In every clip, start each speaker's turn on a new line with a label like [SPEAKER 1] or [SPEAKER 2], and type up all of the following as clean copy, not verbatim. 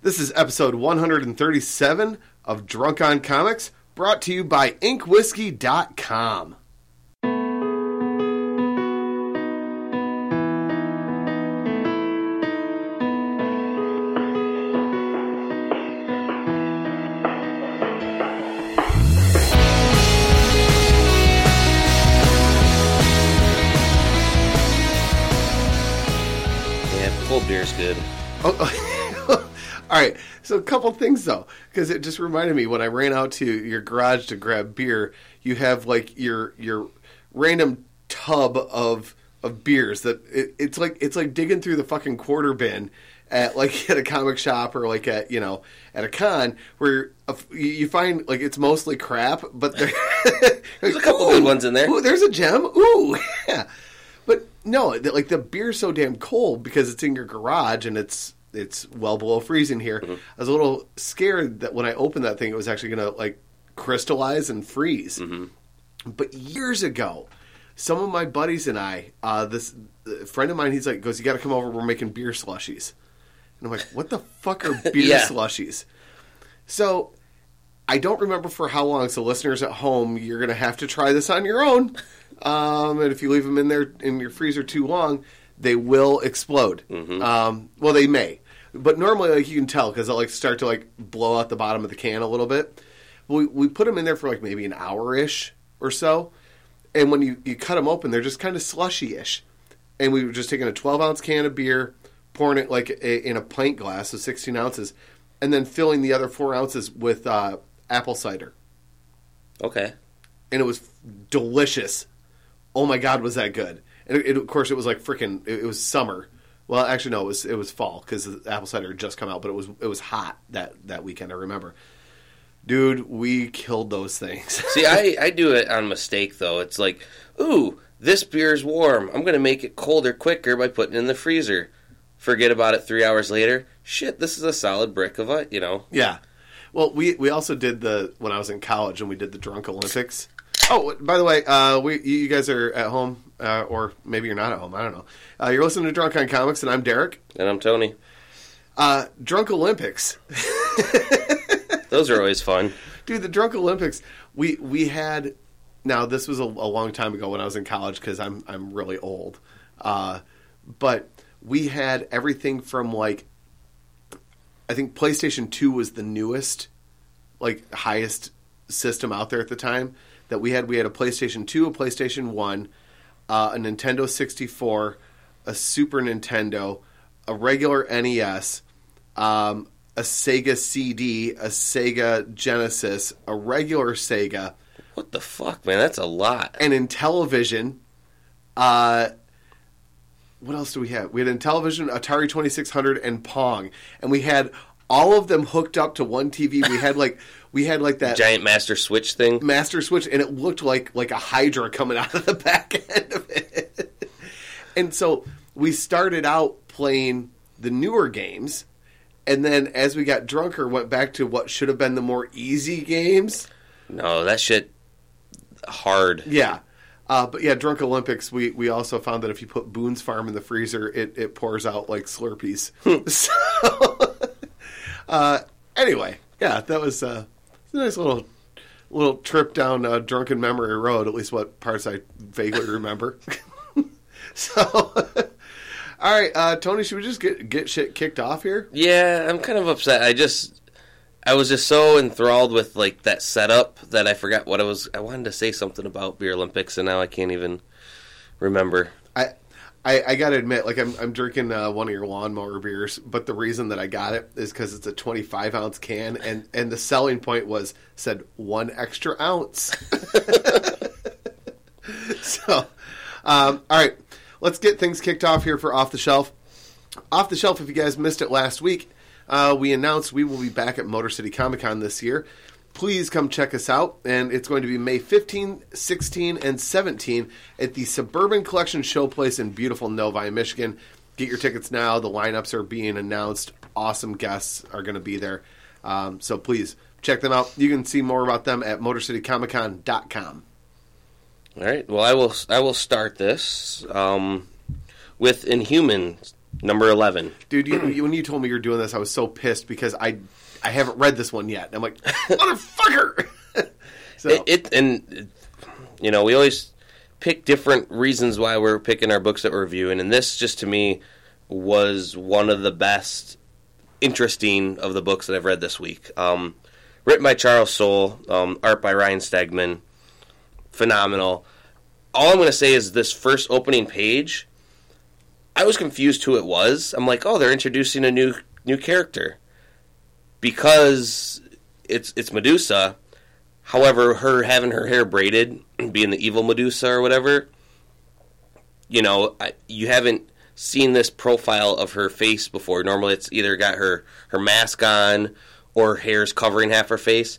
[SPEAKER 1] This is episode 137 of Drunk on Comics, brought to you by InkWhiskey.com.
[SPEAKER 2] Yeah, cold beer's good.
[SPEAKER 1] All right, so a couple things, though, because it just reminded me when I ran out to your garage to grab beer, you have, like, your random tub of beers that it's like digging through the fucking quarter bin at a comic shop or, like, at a con where you find, like, it's mostly crap, but
[SPEAKER 2] there's a couple good ones in there.
[SPEAKER 1] Ooh, there's a gem. Ooh, yeah. But, no, like, the beer's so damn cold because it's in your garage and it's well below freezing here. Mm-hmm. I was a little scared that when I opened that thing, it was actually going to, like, crystallize and freeze. Mm-hmm. But years ago, some of my buddies and I, this friend of mine, he's like, goes, you got to come over, we're making beer slushies. And I'm like, what the fuck are beer slushies? So, I don't remember for how long, so listeners at home, you're going to have to try this on your own. And if you leave them in there in your freezer too long, they will explode. Mm-hmm. Well, they may. But normally, like, you can tell because they'll, like, start to, like, blow out the bottom of the can a little bit. We put them in there for, like, maybe an hour-ish or so. And when you cut them open, they're just kind of slushy-ish. And we were just taking a 12-ounce can of beer, pouring it, like, in a pint glass, so 16 ounces, and then filling the other 4 ounces with apple cider.
[SPEAKER 2] Okay. And
[SPEAKER 1] it was delicious. Oh, my God, was that good. And of course, it was like freaking. It was summer. Well, actually, no, it was fall because the apple cider had just come out. But it was hot that weekend. I remember, dude, we killed those things.
[SPEAKER 2] See, I do it on mistake though. It's like, ooh, this beer's warm. I'm gonna make it colder quicker by putting it in the freezer. Forget about it 3 hours later. Shit, this is a solid brick of it.
[SPEAKER 1] Yeah. Well, we also did when I was in college and we did the Drunk Olympics. Oh, by the way, you guys are at home, or maybe you're not at home. I don't know. You're listening to Drunk on Comics, and I'm Derek.
[SPEAKER 2] And I'm Tony.
[SPEAKER 1] Drunk Olympics.
[SPEAKER 2] Those are always fun.
[SPEAKER 1] Dude, the Drunk Olympics, we had... Now, this was a long time ago when I was in college, because I'm really old. But we had everything from, like... I think PlayStation 2 was the newest, like, highest system out there at the time. That we had a PlayStation 2, a PlayStation 1, a Nintendo 64, a Super Nintendo, a regular NES, a Sega CD, a Sega Genesis, a regular Sega.
[SPEAKER 2] What the fuck, man? That's a lot.
[SPEAKER 1] And in television, what else do we have? We had in television, Atari 2600, and Pong. And we had all of them hooked up to one TV. We had like that
[SPEAKER 2] giant Master Switch thing.
[SPEAKER 1] Master Switch, and it looked like a Hydra coming out of the back end of it. And so we started out playing the newer games, and then as we got drunker, went back to what should have been the more easy games.
[SPEAKER 2] No, that shit hard.
[SPEAKER 1] Yeah. But yeah, Drunk Olympics, we also found that if you put Boone's Farm in the freezer, it pours out like Slurpees. So, anyway, yeah, that was a nice little trip down Drunken Memory Road, at least what parts I vaguely remember. So, all right, Tony, should we just get shit kicked off here?
[SPEAKER 2] Yeah, I'm kind of upset. I was just so enthralled with, like, that setup that I forgot what I wanted to say something about Beer Olympics, and now I can't even remember.
[SPEAKER 1] I got to admit, like, I'm drinking one of your lawnmower beers, but the reason that I got it is because it's a 25-ounce can, and the selling point said 1 extra ounce. So, all right, let's get things kicked off here for Off the Shelf. Off the Shelf, if you guys missed it last week, we announced we will be back at Motor City Comic Con this year. Please come check us out, and it's going to be May 15, 16, and 17 at the Suburban Collection Showplace in beautiful Novi, Michigan. Get your tickets now. The lineups are being announced. Awesome guests are going to be there. So please check them out. You can see more about them at MotorCityComicCon.com.
[SPEAKER 2] All right. Well, I will start this with Inhuman Number 11.
[SPEAKER 1] Dude, when you told me you're doing this, I was so pissed because I haven't read this one yet. I'm like, motherfucker! So.
[SPEAKER 2] We always pick different reasons why we're picking our books that we're reviewing, and this, just to me, was one of the best, interesting of the books that I've read this week. Written by Charles Soule, art by Ryan Stegman. Phenomenal. All I'm going to say is this first opening page, I was confused who it was. I'm like, oh, they're introducing a new character. Because it's Medusa. However, her having her hair braided, being the evil Medusa or whatever, you haven't seen this profile of her face before. Normally it's either got her mask on or hair's covering half her face.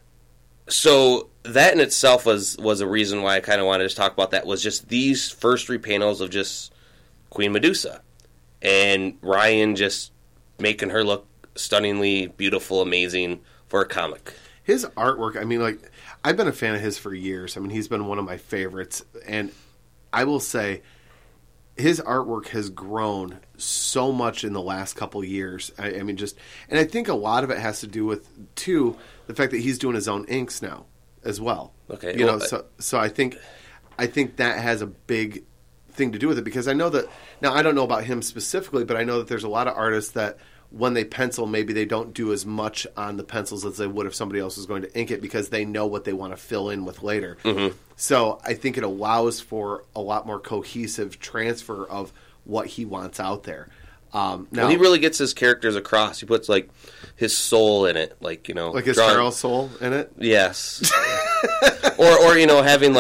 [SPEAKER 2] So that in itself was a reason why I kind of wanted to talk about that, was just these first 3 panels of just Queen Medusa. And Ryan just making her look stunningly beautiful, amazing for a comic.
[SPEAKER 1] His artwork, I've been a fan of his for years. he's been one of my favorites. And I will say, his artwork has grown so much in the last couple years. And I think a lot of it has to do with, too, the fact that he's doing his own inks now as well.
[SPEAKER 2] Okay.
[SPEAKER 1] So I think that has a big thing to do with it, because I know that, now I don't know about him specifically, but I know that there's a lot of artists that when they pencil, maybe they don't do as much on the pencils as they would if somebody else was going to ink it, because they know what they want to fill in with later.
[SPEAKER 2] Mm-hmm.
[SPEAKER 1] So I think it allows for a lot more cohesive transfer of what he wants out there. Now,
[SPEAKER 2] he really gets his characters across. He puts his soul in it, like
[SPEAKER 1] his Charles Soule in it.
[SPEAKER 2] Yes, or having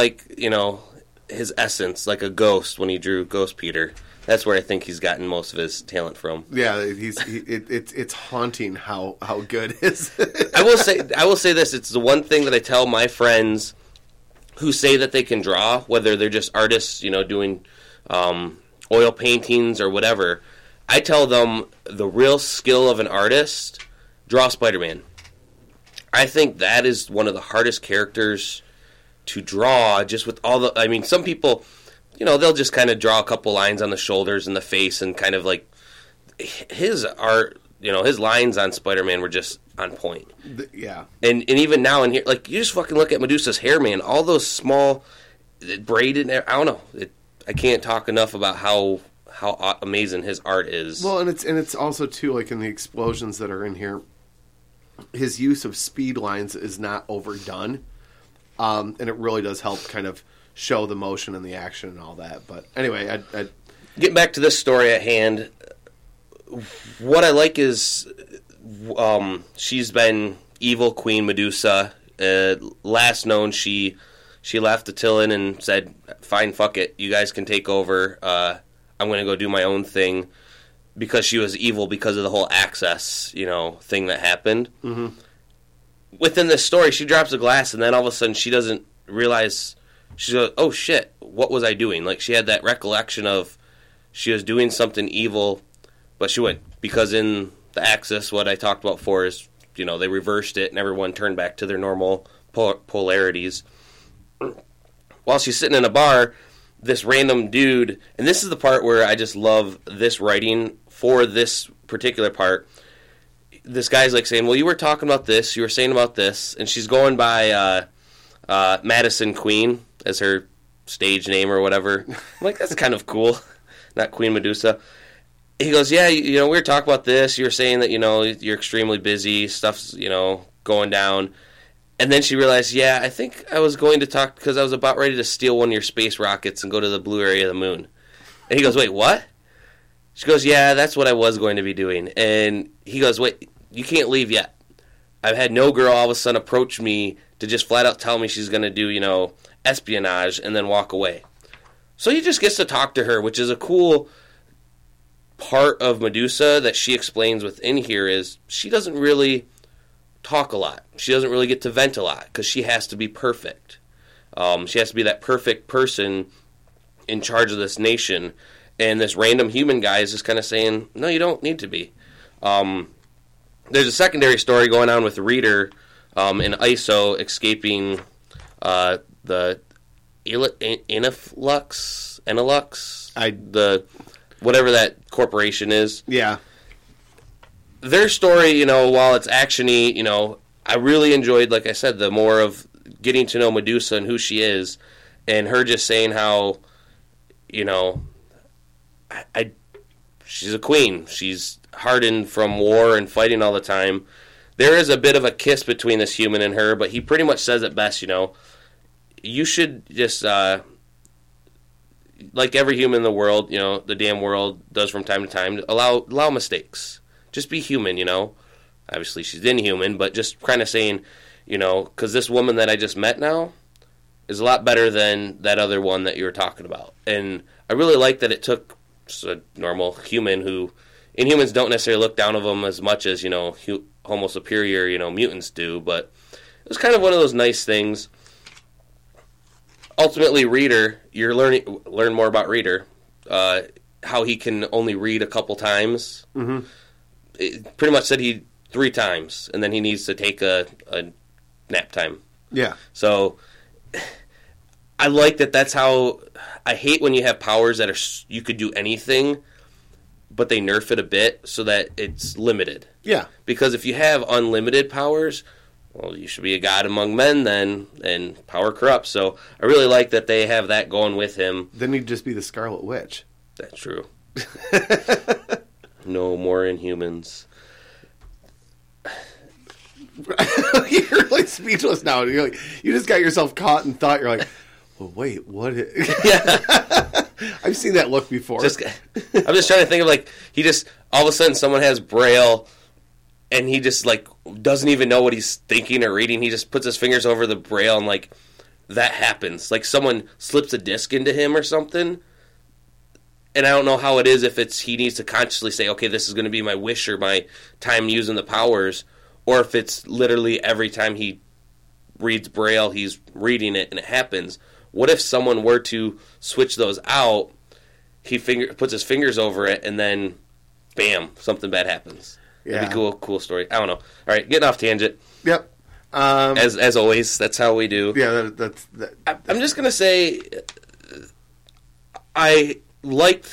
[SPEAKER 2] his essence, like a ghost when he drew Ghost Peter. That's where I think he's gotten most of his talent from.
[SPEAKER 1] Yeah, it's haunting how good his.
[SPEAKER 2] I will say this: it's the one thing that I tell my friends who say that they can draw, whether they're just artists, doing oil paintings or whatever. I tell them the real skill of an artist: draw Spider-Man. I think that is one of the hardest characters to draw. Just with all the, some people. They'll just kind of draw a couple lines on the shoulders and the face, and kind of his art, his lines on Spider-Man were just on point.
[SPEAKER 1] Yeah. And
[SPEAKER 2] even now in here, you just fucking look at Medusa's hair, man. All those small braided, I don't know. I can't talk enough about how amazing his art is.
[SPEAKER 1] Well, and it's also too, in the explosions that are in here, his use of speed lines is not overdone, and it really does help kind of show the motion and the action and all that. But anyway, I
[SPEAKER 2] get back to this story at hand. What I like is she's been evil Queen Medusa. Last known, she left Attilan and said, "Fine, fuck it, you guys can take over. I'm going to go do my own thing," because she was evil because of the whole Access, thing that happened.
[SPEAKER 1] Mm-hmm.
[SPEAKER 2] Within this story, she drops a glass, and then all of a sudden she doesn't realize. She goes, oh shit, what was I doing? She had that recollection of she was doing something evil, but she went, because in the Axis, what I talked about before is, they reversed it and everyone turned back to their normal polarities. While she's sitting in a bar, this random dude, and this is the part where I just love this writing for this particular part. This guy's saying, well, you were talking about this, you were saying about this, and she's going by Madison Queen as her stage name or whatever. I'm like, that's kind of cool. Not Queen Medusa. He goes, yeah, we were talking about this. You were saying that, you're extremely busy. Stuff's, going down. And then she realized, yeah, I think I was going to talk because I was about ready to steal one of your space rockets and go to the blue area of the moon. And he goes, wait, what? She goes, yeah, that's what I was going to be doing. And he goes, wait, you can't leave yet. I've had no girl all of a sudden approach me to just flat out tell me she's going to do, espionage and then walk away. So he just gets to talk to her, which is a cool part of Medusa that she explains within here is she doesn't really talk a lot. She doesn't really get to vent a lot because she has to be perfect. She has to be that perfect person in charge of this nation. And this random human guy is just kind of saying, no, you don't need to be. There's a secondary story going on with the reader in ISO escaping the Enilux, whatever that corporation is.
[SPEAKER 1] Yeah.
[SPEAKER 2] Their story, while it's action-y, I really enjoyed, like I said, the more of getting to know Medusa and who she is, and her just saying how, she's a queen. She's hardened from war and fighting all the time. There is a bit of a kiss between this human and her, but he pretty much says it best, You should just, like every human in the world, the damn world does from time to time, allow mistakes. Just be human, Obviously, she's inhuman, but just kind of saying, because this woman that I just met now is a lot better than that other one that you were talking about. And I really like that it took a normal human who, Inhumans don't necessarily look down on them as much as, Homo superior, mutants do, but it was kind of one of those nice things. Ultimately, Reader, you're learn more about Reader, how he can only read a couple times.
[SPEAKER 1] Mm-hmm.
[SPEAKER 2] It pretty much said 3 times, and then he needs to take a nap time.
[SPEAKER 1] Yeah.
[SPEAKER 2] So I like that. That's how I hate when you have powers that you could do anything, but they nerf it a bit so that it's limited.
[SPEAKER 1] Yeah.
[SPEAKER 2] Because if you have unlimited powers, well, you should be a god among men then, and power corrupts. So I really like that they have that going with him.
[SPEAKER 1] Then he'd just be the Scarlet Witch.
[SPEAKER 2] That's true. No more Inhumans.
[SPEAKER 1] You're like speechless now. You just got yourself caught in thought. You're like, well, wait, what?
[SPEAKER 2] Yeah.
[SPEAKER 1] I've seen that look before.
[SPEAKER 2] I'm just trying to think of he just, all of a sudden someone has Braille and he just doesn't even know what he's thinking or reading. He just puts his fingers over the Braille and that happens. Like someone slips a disc into him or something. And I don't know how it is if he needs to consciously say, okay, this is going to be my wish or my time using the powers, or if it's literally every time he reads Braille, he's reading it and it happens. What if someone were to switch those out, he puts his fingers over it, and then, bam, something bad happens.
[SPEAKER 1] Yeah.
[SPEAKER 2] That'd be cool story. I don't know. All right, getting off tangent.
[SPEAKER 1] Yep.
[SPEAKER 2] As always, that's how we do.
[SPEAKER 1] Yeah,
[SPEAKER 2] I'm just going to say, I liked,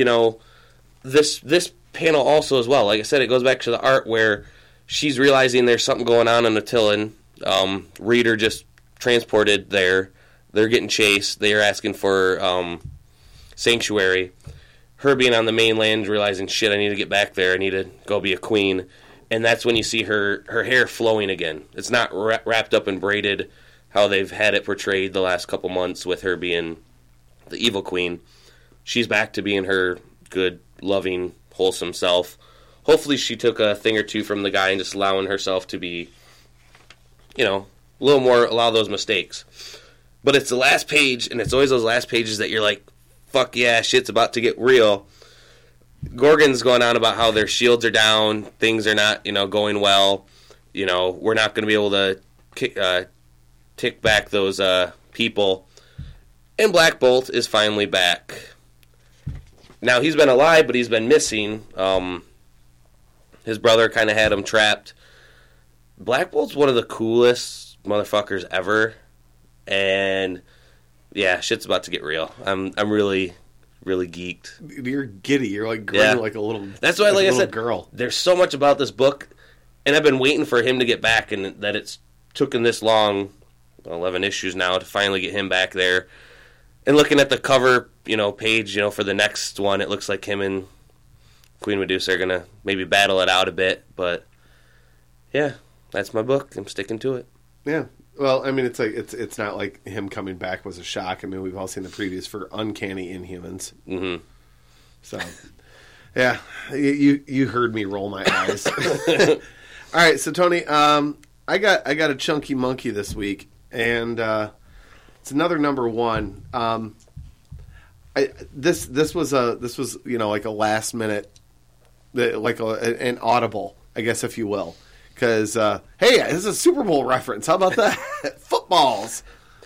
[SPEAKER 2] this panel also as well. Like I said, it goes back to the art where she's realizing there's something going on in Attilan. Reader just transported there. They're getting chased. They are asking for sanctuary. Her being on the mainland, realizing, shit, I need to get back there. I need to go be a queen. And that's when you see her hair flowing again. It's not wrapped up and braided how they've had it portrayed the last couple months with her being the evil queen. She's back to being her good, loving, wholesome self. Hopefully she took a thing or two from the guy and just allowing herself to be, a little more, allow those mistakes. But it's the last page, and it's always those last pages that you're like, fuck yeah, shit's about to get real. Gorgon's going on about how their shields are down, things are not, going well. We're not going to be able to tick back those people. And Black Bolt is finally back. Now, he's been alive, but he's been missing. His brother kind of had him trapped. Black Bolt's one of the coolest motherfuckers ever. And, yeah, shit's about to get real. I'm really, really geeked.
[SPEAKER 1] You're giddy. You're grinning like a little
[SPEAKER 2] That's why, like I said,
[SPEAKER 1] girl.
[SPEAKER 2] There's so much about this book, and I've been waiting for him to get back, and that it's taken this long, 11 issues now, to finally get him back there. And looking at the cover, page, for the next one, it looks like him and Queen Medusa are going to maybe battle it out a bit. But, yeah, that's my book. I'm sticking to it.
[SPEAKER 1] Yeah. Well, I mean, it's not like him coming back was a shock. I mean, we've all seen the previews for Uncanny Inhumans.
[SPEAKER 2] Mm-hmm.
[SPEAKER 1] So, yeah, you heard me roll my eyes. All right, so Tony, I got a chunky monkey this week, and it's another number one. This was like a last minute, like an audible, I guess, if you will. Because, hey, this is a Super Bowl reference. How about that? Footballs.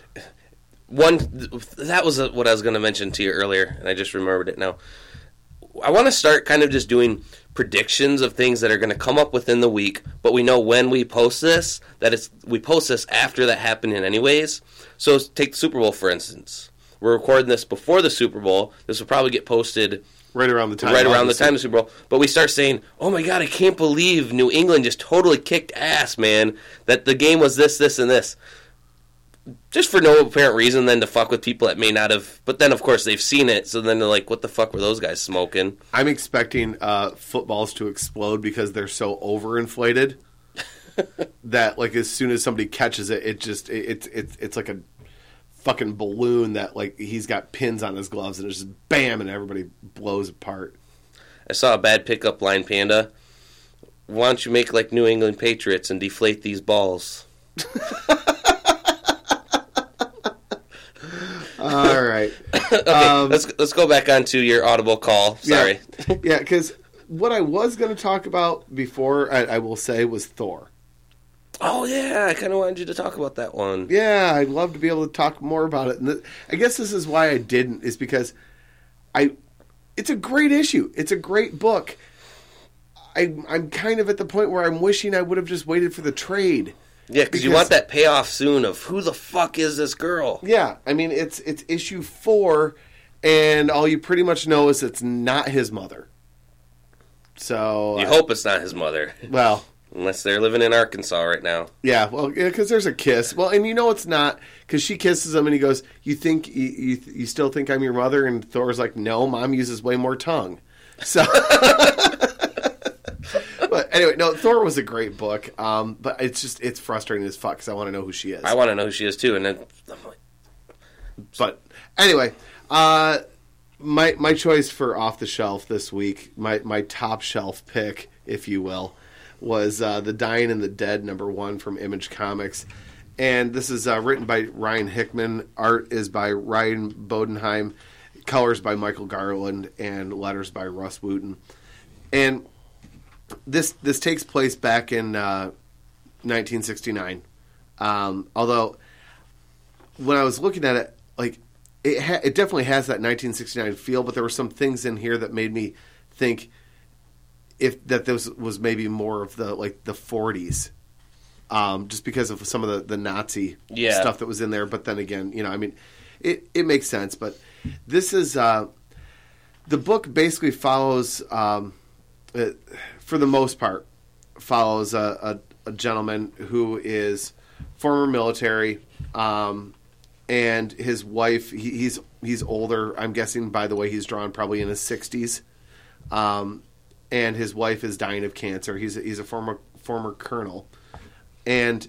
[SPEAKER 2] That was what I was going to mention to you earlier, and I just remembered it now. I want to start kind of just doing predictions of things that are going to come up within the week, but we know when we post this, we post this after that happened anyways. So take the Super Bowl, for instance. We're recording this before the Super Bowl. This will probably get posted
[SPEAKER 1] Right around the time
[SPEAKER 2] of the Super Bowl. But we start saying, oh my God, I can't believe New England just totally kicked ass, man. That the game was this, this, and this. Just for no apparent reason than to fuck with people that may not have. But then, of course, they've seen it. So then they're like, what the fuck were those guys smoking?
[SPEAKER 1] I'm expecting footballs to explode because they're so overinflated that, like, as soon as somebody catches it, it's like a fucking balloon that, like, he's got pins on his gloves and it's just bam and everybody blows apart.
[SPEAKER 2] I saw a bad pickup line, Panda. Why don't you make like New England Patriots and deflate these balls?
[SPEAKER 1] All right.
[SPEAKER 2] Okay, let's go back onto your Audible call. Sorry.
[SPEAKER 1] Yeah, because what I was going to talk about before, I will say, was Thor.
[SPEAKER 2] Oh, yeah, I kind of wanted you to talk about that one.
[SPEAKER 1] Yeah, I'd love to be able to talk more about it. And I guess this is why I didn't, is because it's a great issue. It's a great book. I'm kind of at the point where I'm wishing I would have just waited for the trade.
[SPEAKER 2] Yeah, because you want that payoff soon of who the fuck is this girl?
[SPEAKER 1] Yeah, I mean, it's issue 4, and all you pretty much know is it's not his mother. So
[SPEAKER 2] you hope it's not his mother.
[SPEAKER 1] Well...
[SPEAKER 2] Unless they're living in Arkansas right now.
[SPEAKER 1] Yeah, well, because there's a kiss. Well, and you know it's not, because she kisses him and he goes, you think, you still think I'm your mother? And Thor's like, no, Mom uses way more tongue. So, but anyway, no, Thor was a great book, but it's frustrating as fuck because I want to know who she is.
[SPEAKER 2] I want to know who she is too, and then I'm like...
[SPEAKER 1] But anyway, my choice for off the shelf this week, my top shelf pick, if you will, was The Dying and the Dead #1 from Image Comics. And this is written by Ryan Hickman. Art is by Ryan Bodenheim. Colors by Michael Garland. And letters by Russ Wooten. And this takes place back in 1969. Although, when I was looking at it, like it definitely has that 1969 feel, but there were some things in here that made me think that this was maybe more of the 40s, just because of some of the Nazi stuff that was in there. But then again, I mean, it makes sense. But this is the book basically follows, for the most part, follows a gentleman who is former military, and his wife. He's older. I'm guessing by the way he's drawn, probably in his 60s. And his wife is dying of cancer. He's a former colonel, and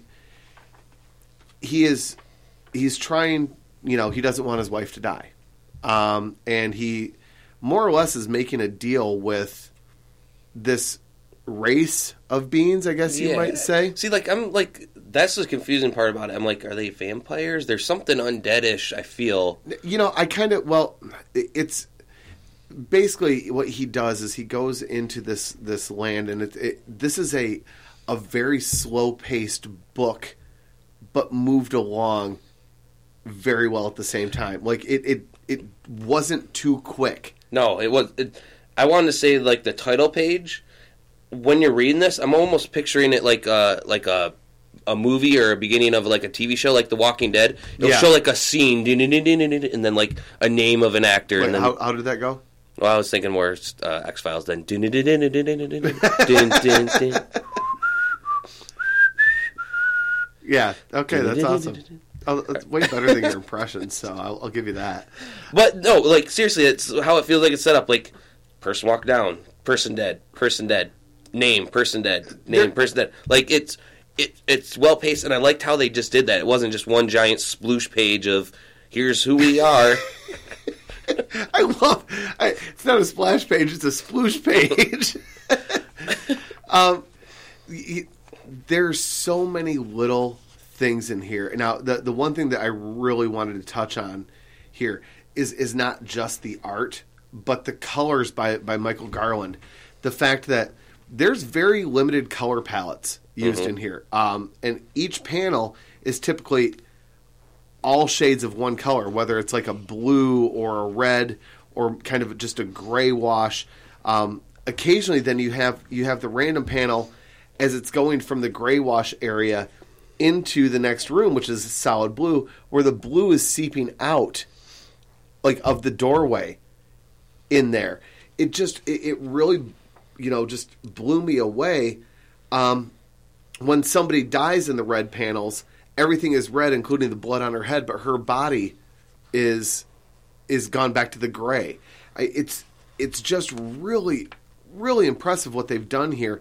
[SPEAKER 1] he's trying. He doesn't want his wife to die, and he more or less is making a deal with this race of beings, I guess you might say.
[SPEAKER 2] See, that's the confusing part about it. I'm like, are they vampires? There's something undeadish, I feel.
[SPEAKER 1] It's basically what he does is he goes into this land, and this is a very slow-paced book, but moved along very well at the same time. Like, it wasn't too quick.
[SPEAKER 2] No, it was... I wanted to say, like, the title page, when you're reading this, I'm almost picturing it like a movie or a beginning of like a TV show, like The Walking Dead. It'll show like a scene, and then like a name of an actor.
[SPEAKER 1] Wait,
[SPEAKER 2] and then,
[SPEAKER 1] how did that go?
[SPEAKER 2] Well, I was thinking more X-Files then.
[SPEAKER 1] Yeah, okay, that's awesome. It's way better than your impressions, so I'll give you that.
[SPEAKER 2] But no, like seriously, it's how it feels like it's set up. Like, person walked down, person dead, name, person dead, name, person dead. Like it's well paced, and I liked how they just did that. It wasn't just one giant sploosh page of here's who we are.
[SPEAKER 1] It's not a splash page; it's a sploosh page. There's so many little things in here. Now, the one thing that I really wanted to touch on here is not just the art, but the colors by Michael Garland. The fact that there's very limited color palettes used in here, and each panel is typically all shades of one color, whether it's like a blue or a red or kind of just a gray wash. Occasionally, then you have the random panel as it's going from the gray wash area into the next room, which is solid blue, where the blue is seeping out, like of the doorway in there. it really, just blew me away. When somebody dies in the red panels, everything is red, including the blood on her head, but her body is gone back to the gray. It's just really, really impressive what they've done here.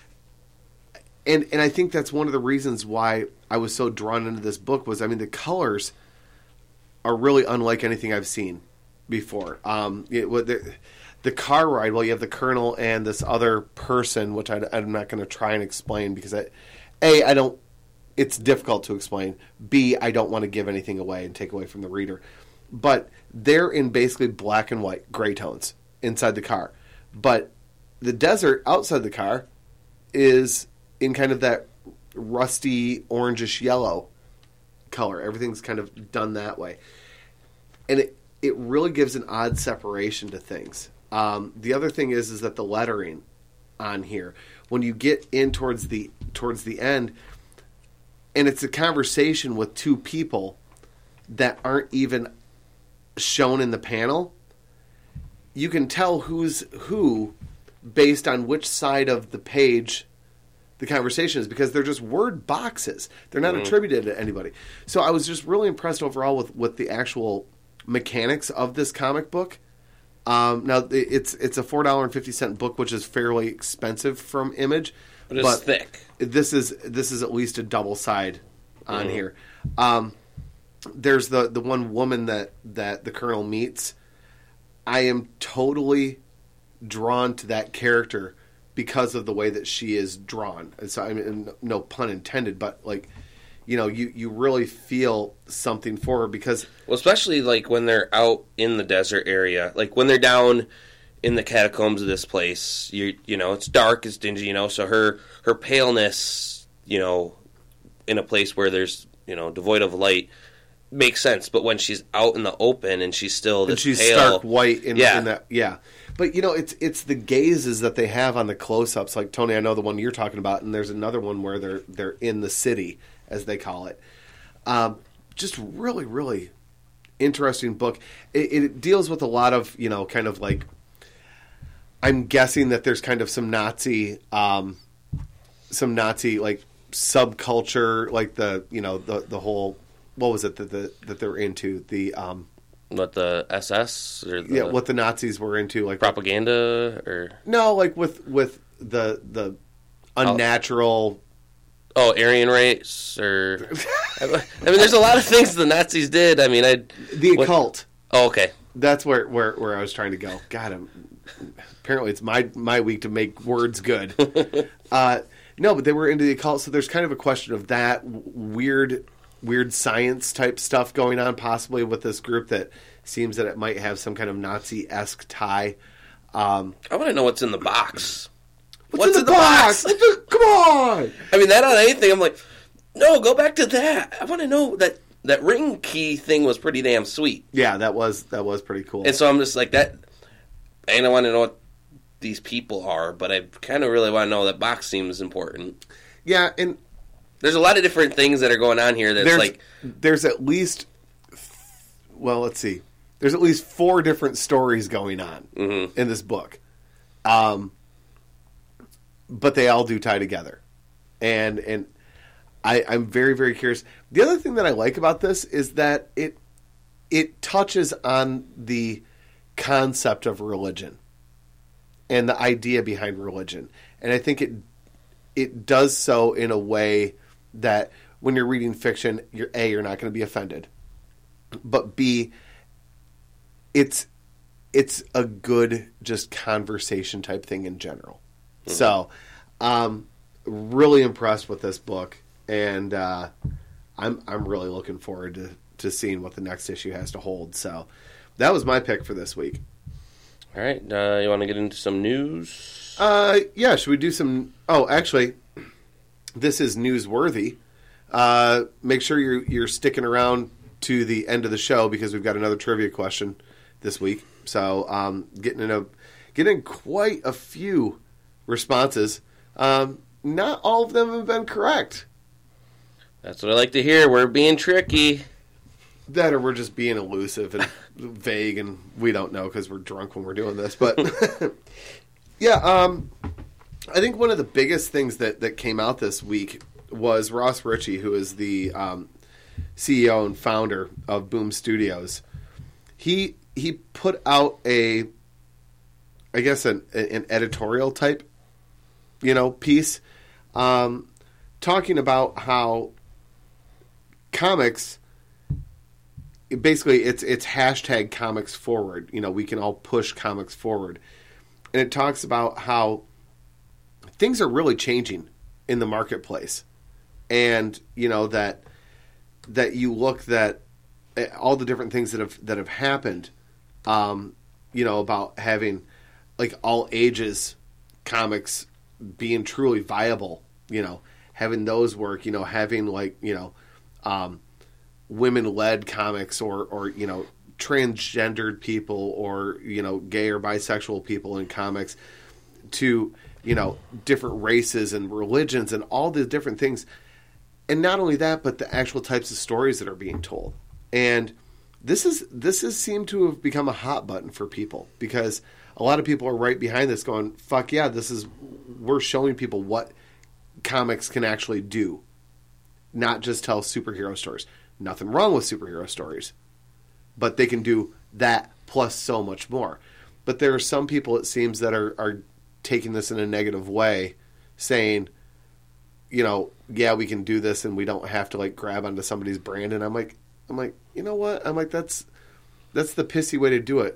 [SPEAKER 1] And I think that's one of the reasons why I was so drawn into this book was, the colors are really unlike anything I've seen before. The car ride, you have the Colonel and this other person, which I'm not going to try and explain because I don't. It's difficult to explain. B, I don't want to give anything away and take away from the reader. But they're in basically black and white, gray tones inside the car. But the desert outside the car is in kind of that rusty orangish yellow color. Everything's kind of done that way. And it really gives an odd separation to things. The other thing is that the lettering on here, when you get in towards the end, and it's a conversation with two people that aren't even shown in the panel, you can tell who's who based on which side of the page the conversation is, because they're just word boxes. They're not attributed to anybody. So I was just really impressed overall with the actual mechanics of this comic book. Now it's a $4.50 book, which is fairly expensive from Image,
[SPEAKER 2] but it's thick.
[SPEAKER 1] This is at least a double side on here. There's the one woman that the Colonel meets. I am totally drawn to that character because of the way that she is drawn. And so no pun intended, but you really feel something for her because...
[SPEAKER 2] Well, especially when they're out in the desert area, when they're down in the catacombs of this place, it's dark, it's dingy, so her paleness, in a place where there's, devoid of light, makes sense. But when she's out in the open and she's still this
[SPEAKER 1] she's
[SPEAKER 2] pale,
[SPEAKER 1] stark white in that, yeah. But it's the gazes that they have on the close-ups. Like Tony, I know the one you're talking about, and there's another one where they're in the city, as they call it. Just really, really interesting book. It deals with a lot of kind of I'm guessing that there's kind of some Nazi subculture, the whole, what was it that they're into, the
[SPEAKER 2] what the SS or
[SPEAKER 1] what the Nazis were into,
[SPEAKER 2] propaganda, or
[SPEAKER 1] no, with the unnatural.
[SPEAKER 2] Aryan race, or there's a lot of things the Nazis did.
[SPEAKER 1] The occult.
[SPEAKER 2] Oh, okay.
[SPEAKER 1] That's where I was trying to go. God, apparently it's my week to make words good. No, but they were into the occult, so there's kind of a question of that weird science type stuff going on, possibly with this group that seems that it might have some kind of Nazi-esque tie.
[SPEAKER 2] I want to know what's in the box.
[SPEAKER 1] What's in the box? Come on!
[SPEAKER 2] That on anything, I'm like, no, go back to that. I want to know that ring key thing was pretty damn sweet.
[SPEAKER 1] Yeah, that was pretty cool.
[SPEAKER 2] And so I'm just like that. And I want to know what these people are, but I kind of really want to know that box seems important.
[SPEAKER 1] Yeah, and
[SPEAKER 2] there's a lot of different things that are going on here.
[SPEAKER 1] There's at least, let's see. There's at least 4 different stories going on in this book. But they all do tie together. And I'm very, very curious. The other thing that I like about this is that it touches on the concept of religion and the idea behind religion. And I think it does so in a way that when you're reading fiction, you're not going to be offended. But B, it's a good just conversation type thing in general. Mm-hmm. So, really impressed with this book, and I'm really looking forward to seeing what the next issue has to hold. So, that was my pick for this week.
[SPEAKER 2] All right, you want to get into some news?
[SPEAKER 1] Yeah. Should we do some? Oh, actually, this is newsworthy. Make sure you're sticking around to the end of the show because we've got another trivia question this week. So, getting quite a few responses. Not all of them have been correct.
[SPEAKER 2] That's what I like to hear. We're being tricky.
[SPEAKER 1] That or we're just being elusive and vague, and we don't know because we're drunk when we're doing this. But yeah, I think one of the biggest things that came out this week was Ross Ritchie, who is the CEO and founder of Boom Studios. He put out an editorial type, piece, talking about how comics, basically it's hashtag comics forward. We can all push comics forward. And it talks about how things are really changing in the marketplace. And, that you look at all the different things that have happened, about having like all ages comics being truly viable, having those work, having like, women-led comics or transgendered people or, gay or bisexual people in comics to, different races and religions and all the different things. And not only that, but the actual types of stories that are being told. And this has seemed to have become a hot button for people because a lot of people are right behind this going, fuck yeah, we're showing people what comics can actually do. Not just tell superhero stories. Nothing wrong with superhero stories. But they can do that plus so much more. But there are some people, it seems, that are taking this in a negative way, saying, yeah, we can do this and we don't have to like grab onto somebody's brand. And I'm like, you know what? I'm like, that's the pissy way to do it.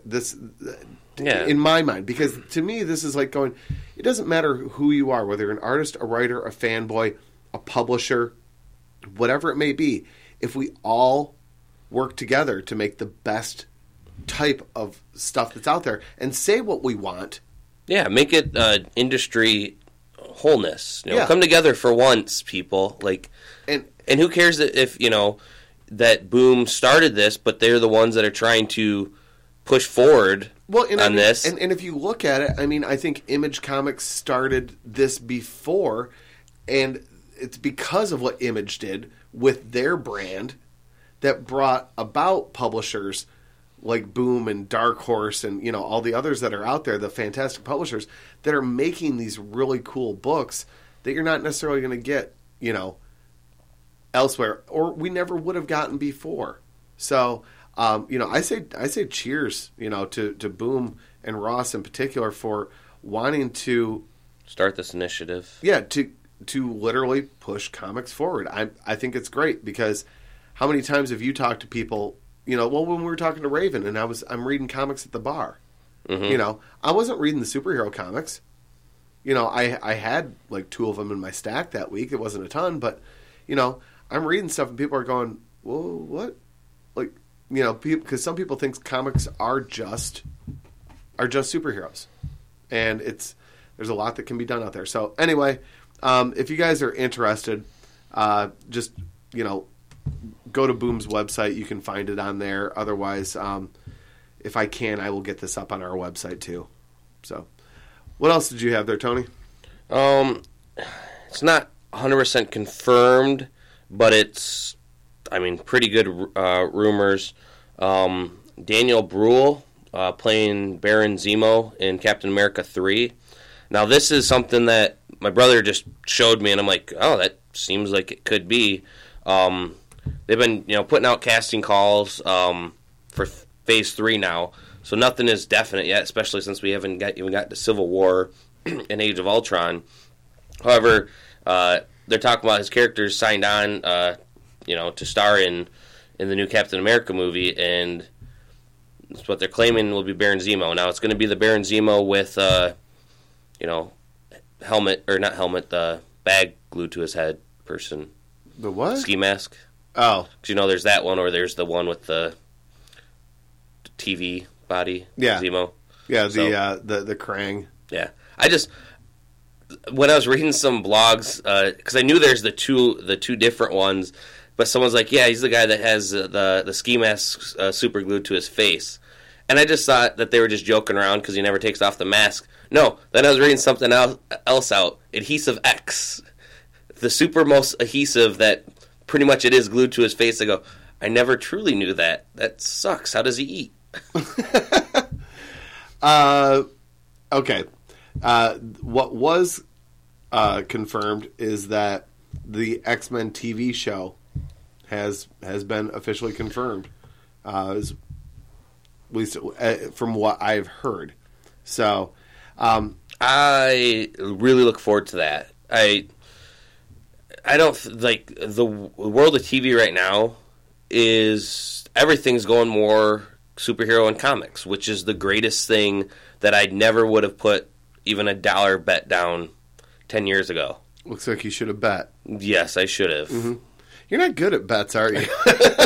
[SPEAKER 1] In my mind, because to me, this is like going, it doesn't matter who you are, whether you're an artist, a writer, a fanboy, a publisher, whatever it may be. If we all work together to make the best type of stuff that's out there and say what we want.
[SPEAKER 2] Yeah, make it industry wholeness. Come together for once, people. And who cares if that Boom started this, but they're the ones that are trying to push forward this.
[SPEAKER 1] And if you look at it, I think Image Comics started this before, and it's because of what Image did with their brand that brought about publishers like Boom and Dark Horse and all the others that are out there, the fantastic publishers that are making these really cool books that you're not necessarily going to get elsewhere, or we never would have gotten before. So I say cheers to Boom and Ross in particular for wanting to
[SPEAKER 2] start this initiative.
[SPEAKER 1] Yeah, to literally push comics forward. I think it's great because how many times have you talked to people? When we were talking to Raven and I'm reading comics at the bar. Mm-hmm. I wasn't reading the superhero comics. I had like 2 of them in my stack that week. It wasn't a ton, but I'm reading stuff and people are going, "Whoa, what?" Like, because some people think comics are just superheroes, and there's a lot that can be done out there. So anyway, if you guys are interested, just go to Boom's website. You can find it on there. Otherwise, if I can, I will get this up on our website too. So, what else did you have there, Tony?
[SPEAKER 2] It's not 100% confirmed, but it's, pretty good rumors. Daniel Bruhl playing Baron Zemo in Captain America 3. Now, this is something that my brother just showed me, and I'm like, oh, that seems like it could be. They've been, putting out casting calls for Phase 3 now, so nothing is definite yet, especially since we haven't even got to Civil War and Age of Ultron. However, they're talking about his characters signed on, to star in the new Captain America movie, and that's what they're claiming will be Baron Zemo. Now, it's going to be the Baron Zemo with, helmet, or not helmet, the bag glued to his head person.
[SPEAKER 1] The what?
[SPEAKER 2] Ski mask.
[SPEAKER 1] Oh.
[SPEAKER 2] Because, there's that one, or there's the one with the TV body.
[SPEAKER 1] Yeah.
[SPEAKER 2] Zemo.
[SPEAKER 1] Yeah, the Krang.
[SPEAKER 2] Yeah. When I was reading some blogs, because I knew there's the two different ones, but someone's like, yeah, he's the guy that has the ski mask super glued to his face. And I just thought that they were just joking around because he never takes off the mask. No, then I was reading something else out. Adhesive X. The super most adhesive that pretty much it is glued to his face. I go, I never truly knew that. That sucks. How does he eat?
[SPEAKER 1] Okay. What was confirmed is that the X-Men TV show has been officially confirmed, at least from what I've heard. So,
[SPEAKER 2] I really look forward to that. I don't like the world of TV right now is everything's going more superhero and comics, which is the greatest thing that I never would have put even $1 bet down 10 years ago.
[SPEAKER 1] Looks like you should have bet.
[SPEAKER 2] Yes, I should have.
[SPEAKER 1] Mm-hmm. You're not good at bets, are you?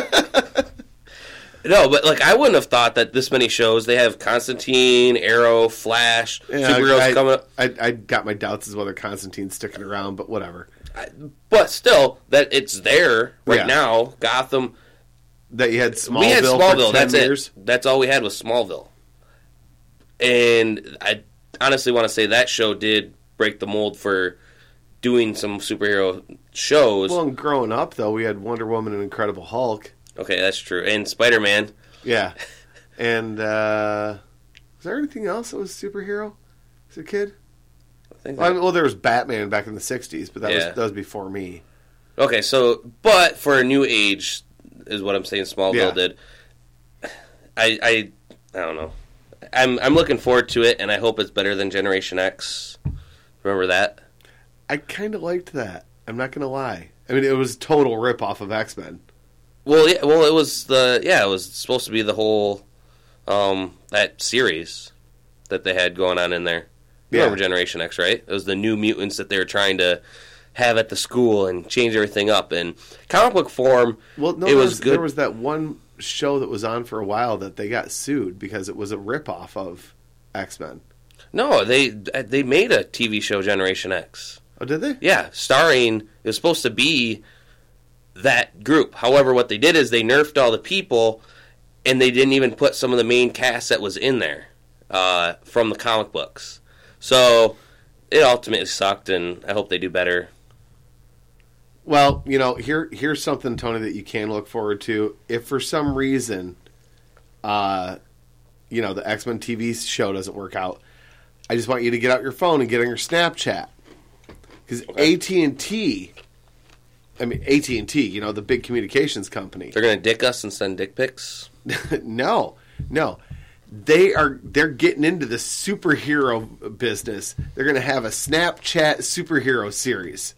[SPEAKER 2] No, but like I wouldn't have thought that this many shows. They have Constantine, Arrow, Flash, superheroes coming up.
[SPEAKER 1] I got my doubts as whether Constantine's sticking around, but whatever.
[SPEAKER 2] But still, that it's there right now. Gotham.
[SPEAKER 1] That you had Smallville.
[SPEAKER 2] We had Smallville.
[SPEAKER 1] For 10
[SPEAKER 2] that's
[SPEAKER 1] years.
[SPEAKER 2] it. That's all we had was Smallville. And I honestly want to say that show did break the mold for doing some superhero shows.
[SPEAKER 1] Well, and growing up, though, we had Wonder Woman and Incredible Hulk.
[SPEAKER 2] Okay, that's true. And Spider-Man.
[SPEAKER 1] Yeah. And was there anything else that was superhero as a kid? Well, there was Batman back in the 60s, but that was before me.
[SPEAKER 2] Okay, but for a new age, is what I'm saying Smallville did. I don't know. I'm looking forward to it, and I hope it's better than Generation X. Remember that?
[SPEAKER 1] I kind of liked that. I'm not going to lie. I mean, it was a total rip-off of X-Men.
[SPEAKER 2] Well, yeah. Well, it was it was supposed to be the whole that series that they had going on in there. You remember Generation X, right? It was the New Mutants that they were trying to have at the school and change everything up. In comic book form, it was good.
[SPEAKER 1] There was that one show that was on for a while that they got sued because it was a rip-off of X-Men.
[SPEAKER 2] No, they made a TV show, Generation X.
[SPEAKER 1] Oh, did they?
[SPEAKER 2] Yeah, starring, it was supposed to be that group. However, what they did is they nerfed all the people, and they didn't even put some of the main cast that was in there from the comic books. So it ultimately sucked, and I hope they do better.
[SPEAKER 1] Well, here's something, Tony, that you can look forward to. If for some reason, the X-Men TV show doesn't work out, I just want you to get out your phone and get on your Snapchat. Because AT&T, the big communications company.
[SPEAKER 2] They're going to dick us and send dick pics?
[SPEAKER 1] No. They're getting into the superhero business. They're going to have a Snapchat superhero series.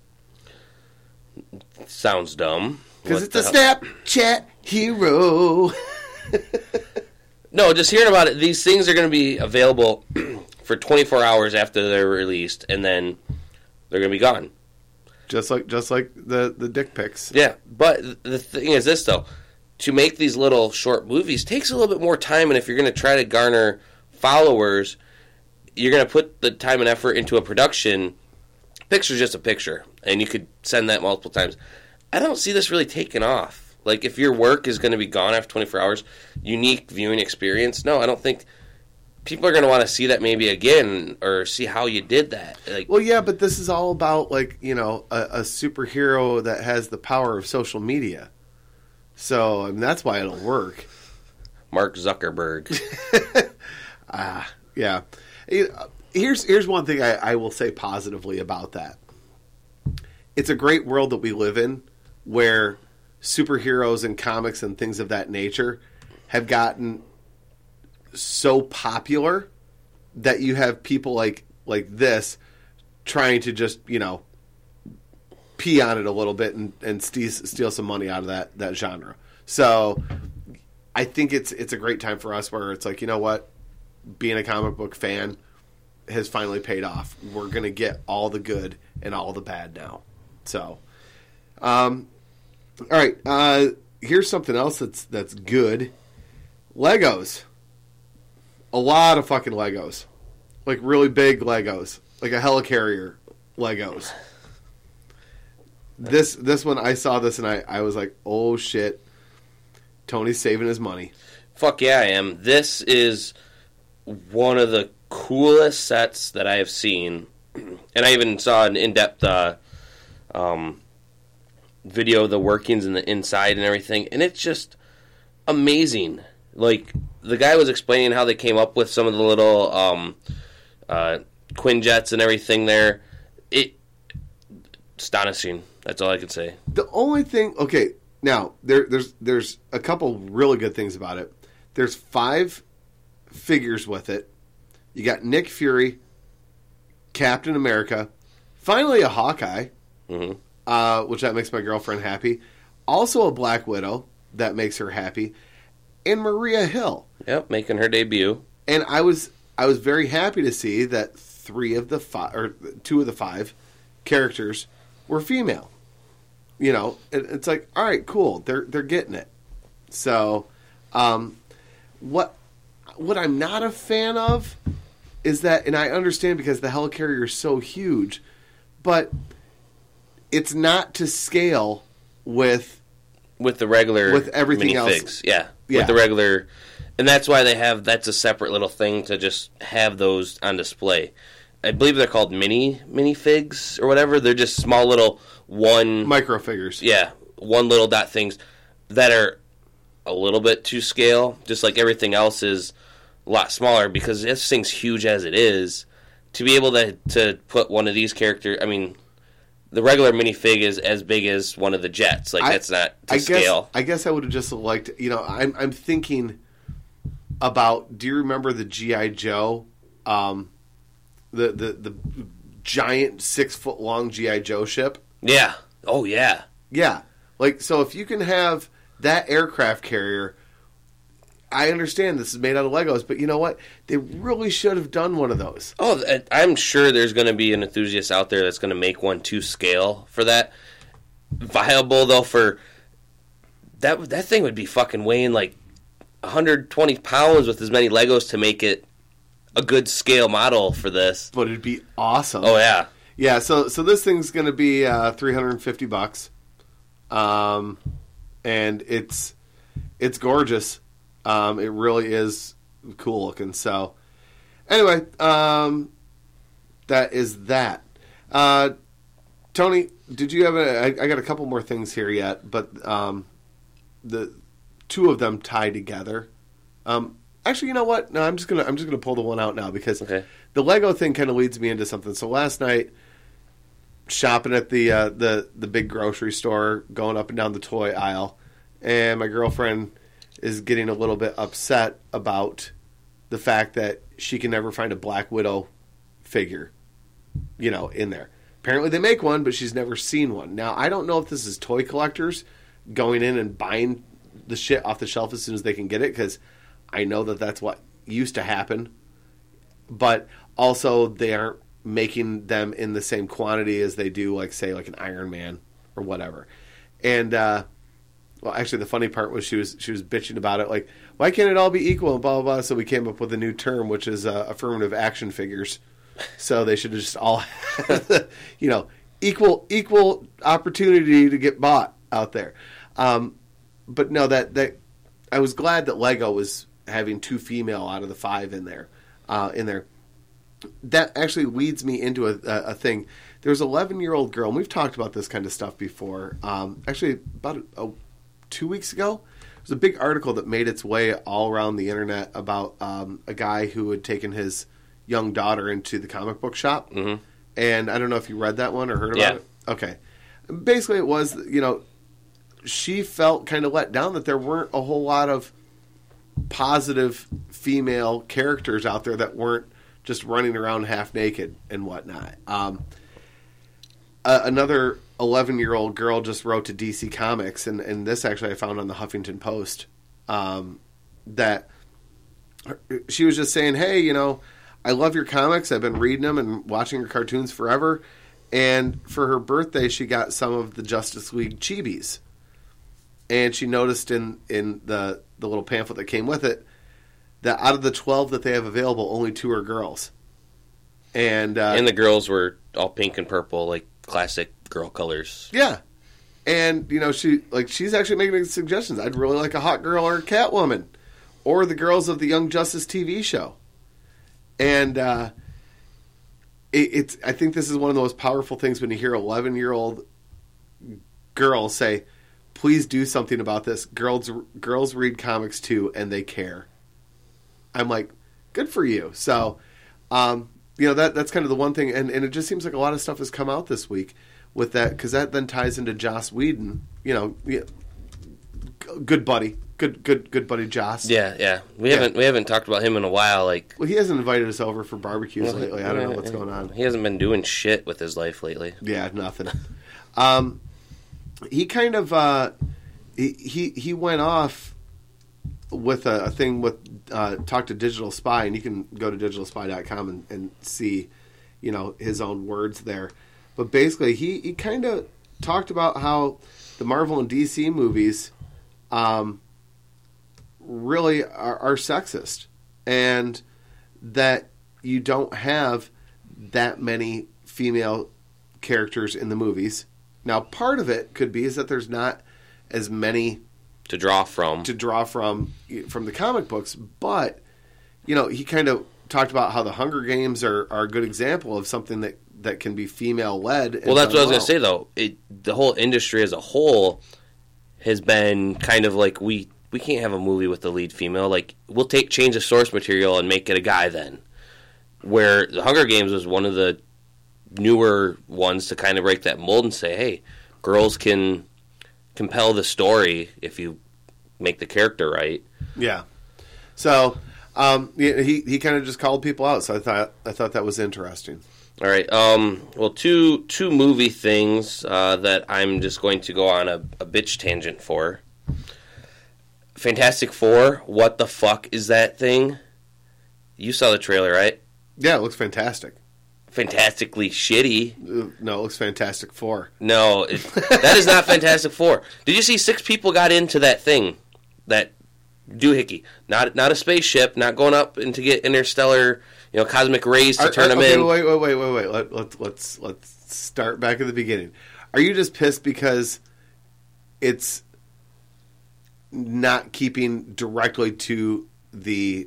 [SPEAKER 2] Sounds dumb.
[SPEAKER 1] Because it's a Snapchat hero.
[SPEAKER 2] No, just hearing about it, these things are going to be available for 24 hours after they're released, and then they're going to be gone.
[SPEAKER 1] Just like the dick pics.
[SPEAKER 2] Yeah, but the thing is this, though. To make these little short movies takes a little bit more time, and if you're going to try to garner followers, you're going to put the time and effort into a production. Picture's just a picture, and you could send that multiple times. I don't see this really taking off. Like, if your work is going to be gone after 24 hours, unique viewing experience, no, I don't think people are going to want to see that maybe again or see how you did that. Like,
[SPEAKER 1] well, yeah, but this is all about, a superhero that has the power of social media. So, that's why it'll work.
[SPEAKER 2] Mark Zuckerberg.
[SPEAKER 1] Yeah. Here's one thing I will say positively about that. It's a great world that we live in where superheroes and comics and things of that nature have gotten so popular that you have people like this trying to just, pee on it a little bit and steal some money out of that genre. So I think it's a great time for us where it's like, you know what? Being a comic book fan has finally paid off. We're going to get all the good and all the bad now. So, all right. Here's something else that's good. Legos. A lot of fucking Legos. Like really big Legos. Like a helicarrier Legos. This one, I saw this and I was like, oh shit. Tony's saving his money.
[SPEAKER 2] Fuck yeah, I am. This is one of the coolest sets that I have seen. And I even saw an in-depth video of the workings and the inside and everything, and it's just amazing. Like, the guy was explaining how they came up with some of the little Quinjets and everything there. Astonishing. That's all I can say.
[SPEAKER 1] The only thing, okay, now there's a couple really good things about it. There's 5 figures with it. You got Nick Fury, Captain America, finally a Hawkeye, which that makes my girlfriend happy. Also a Black Widow, that makes her happy, and Maria Hill.
[SPEAKER 2] Yep, making her debut.
[SPEAKER 1] And I was very happy to see that 2 of the 5 characters were female. You know, it's like, all right, cool. They're getting it. So, what I'm not a fan of is that, and I understand because the helicarrier is so huge, but it's not to scale with
[SPEAKER 2] the regular,
[SPEAKER 1] with everything else.
[SPEAKER 2] Minifigs. Yeah, with the regular, and that's why that's a separate little thing to just have those on display. I believe they're called minifigs or whatever. They're just small little
[SPEAKER 1] microfigures.
[SPEAKER 2] Yeah, one little dot things that are a little bit to scale, just like everything else is a lot smaller, because this thing's huge as it is. To be able to put one of these characters, I mean, the regular minifig is as big as one of the jets. Like, that's not to scale.
[SPEAKER 1] I guess I would have just liked, you know, I'm thinking about, do you remember the G.I. Joe, the giant 6-foot long G.I. Joe ship?
[SPEAKER 2] Yeah. Oh, yeah.
[SPEAKER 1] Yeah. Like, so if you can have that aircraft carrier, I understand this is made out of Legos, but you know what? They really should have done one of those.
[SPEAKER 2] Oh, I'm sure there's going to be an enthusiast out there that's going to make one to scale for that. Viable, though, for... That thing would be fucking weighing like 120 pounds with as many Legos to make it a good scale model for this.
[SPEAKER 1] But it'd be awesome.
[SPEAKER 2] Oh, yeah.
[SPEAKER 1] Yeah, so this thing's going to be $350. And it's gorgeous. It really is cool looking. So, anyway, that is that. Tony, did you have I got a couple more things here yet, but the 2 of them tie together. Actually, you know what? No, I'm just gonna pull the one out now because the Lego thing kind of leads me into something. So last night, shopping at the big grocery store, going up and down the toy aisle, and my girlfriend is getting a little bit upset about the fact that she can never find a Black Widow figure, you know, in there. Apparently they make one, but she's never seen one. Now, I don't know if this is toy collectors going in and buying the shit off the shelf as soon as they can get it, because I know that that's what used to happen. But also they aren't making them in the same quantity as they do, like, say, like an Iron Man or whatever. And, well, actually, the funny part was she was bitching about it, like, why can't it all be equal and blah, blah, blah. So we came up with a new term, which is affirmative action figures. So they should have just all had, you know, equal opportunity to get bought out there. But no, that I was glad that Lego was having 2 female out of the 5 in there. That actually leads me into a thing. There's an 11-year-old girl, and we've talked about this kind of stuff before. Actually, about 2 weeks ago, there was a big article that made its way all around the internet about a guy who had taken his young daughter into the comic book shop. Mm-hmm. And I don't know if you read that one or heard about it. Okay. Basically, it was, you know, she felt kind of let down that there weren't a whole lot of positive female characters out there that weren't just running around half naked and whatnot. Another 11-year-old girl just wrote to DC Comics, and this actually I found on the Huffington Post, that she was just saying, hey, you know, I love your comics. I've been reading them and watching your cartoons forever. And for her birthday, she got some of the Justice League Chibis. And she noticed in the little pamphlet that came with it that out of the 12 that they have available, only 2 are girls. And
[SPEAKER 2] the girls were all pink and purple, like classic girl colors.
[SPEAKER 1] Yeah. And, you know, she's actually making suggestions. I'd really like a Hot Girl or a Catwoman. Or the girls of the Young Justice TV show. And I think this is one of the most powerful things when you hear an 11-year-old girls say, please do something about this. Girls read comics too, and they care. I'm like, good for you. So, that's kind of the one thing, and it just seems like a lot of stuff has come out this week with that, because that then ties into Joss Whedon. Good buddy, good buddy Joss.
[SPEAKER 2] Yeah. We haven't talked about him in a while.
[SPEAKER 1] Well, he hasn't invited us over for barbecues lately. I don't know what's going on.
[SPEAKER 2] He hasn't been doing shit with his life lately.
[SPEAKER 1] Yeah, nothing. He kind of he went off with a thing with talk to Digital Spy, and you can go to digitalspy.com and see his own words there. But basically, he kind of talked about how the Marvel and DC movies really are sexist, and that you don't have that many female characters in the movies. Now, part of it could be is that there's not as many
[SPEAKER 2] to draw from
[SPEAKER 1] the comic books, but he kind of talked about how the Hunger Games are a good example of something that can be female led.
[SPEAKER 2] Well, that's what I was going to say, though. The whole industry as a whole has been kind of like, we can't have a movie with the lead female. Like, we'll change the source material and make it a guy then. Where the Hunger Games was one of the newer ones to kind of break that mold and say, hey, girls can compel the story if you make the character right.
[SPEAKER 1] Yeah. So he kind of just called people out. So I thought that was interesting.
[SPEAKER 2] All right. Well, two movie things that I'm just going to go on a bitch tangent for. Fantastic Four. What the fuck is that thing? You saw the trailer, right?
[SPEAKER 1] Yeah, it looks fantastic.
[SPEAKER 2] Fantastically shitty.
[SPEAKER 1] No, it looks Fantastic Four.
[SPEAKER 2] No, that is not Fantastic Four. Did you see 6 people got into that thing? That doohickey. Not a spaceship, not going up and to get interstellar, cosmic rays to turn them in.
[SPEAKER 1] Wait. Let's start back at the beginning. Are you just pissed because it's not keeping directly to the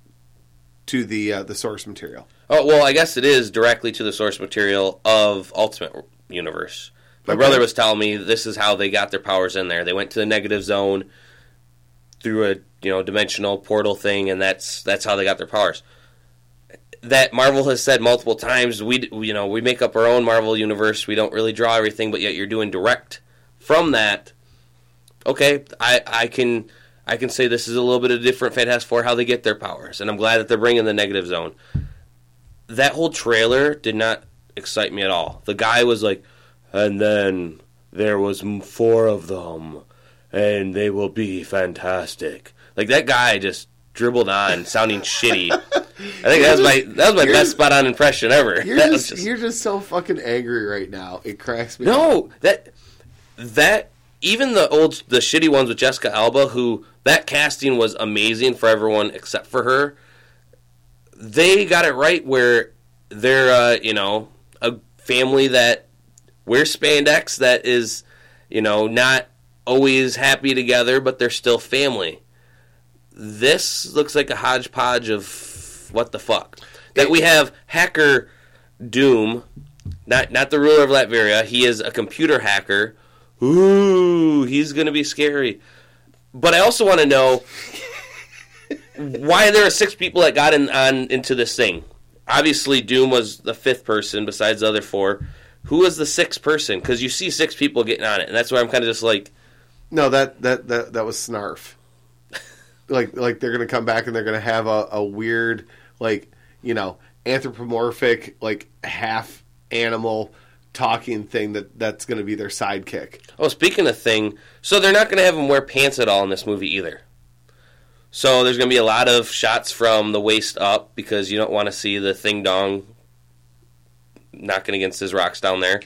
[SPEAKER 1] source material?
[SPEAKER 2] Oh, well, I guess it is directly to the source material of Ultimate Universe. My brother was telling me this is how they got their powers in there. They went to the negative zone through a dimensional portal thing, and that's how they got their powers. That Marvel has said multiple times, we make up our own Marvel Universe. We don't really draw everything, but yet you're doing direct from that. Okay, I can say this is a little bit of different Fantastic Four, how they get their powers, and I'm glad that they're bringing the negative zone. That whole trailer did not excite me at all. The guy was like, and then there was 4 of them, and they will be fantastic. Like, that guy just dribbled on, sounding shitty. I think that was my best spot-on impression ever.
[SPEAKER 1] You're just so fucking angry right now. It cracks me up.
[SPEAKER 2] No, that even the shitty ones with Jessica Alba, who that casting was amazing for everyone except for her. They got it right where they're, a family that wears spandex that is, not always happy together, but they're still family. This looks like a hodgepodge of what the fuck. That we have Hacker Doom, not the ruler of Latveria. He is a computer hacker. Ooh, he's going to be scary. But I also want to know why there are 6 people that got into this thing. Obviously, Doom was the 5th person besides the other 4. Who was the 6th person? Because you see 6 people getting on it, and that's why I'm kind of just like...
[SPEAKER 1] No, that was Snarf. like they're going to come back and they're going to have a weird, anthropomorphic, half animal talking thing that's going to be their sidekick.
[SPEAKER 2] Oh, speaking of thing, so they're not going to have him wear pants at all in this movie either. So there's going to be a lot of shots from the waist up because you don't want to see the Thing Dong knocking against his rocks down there.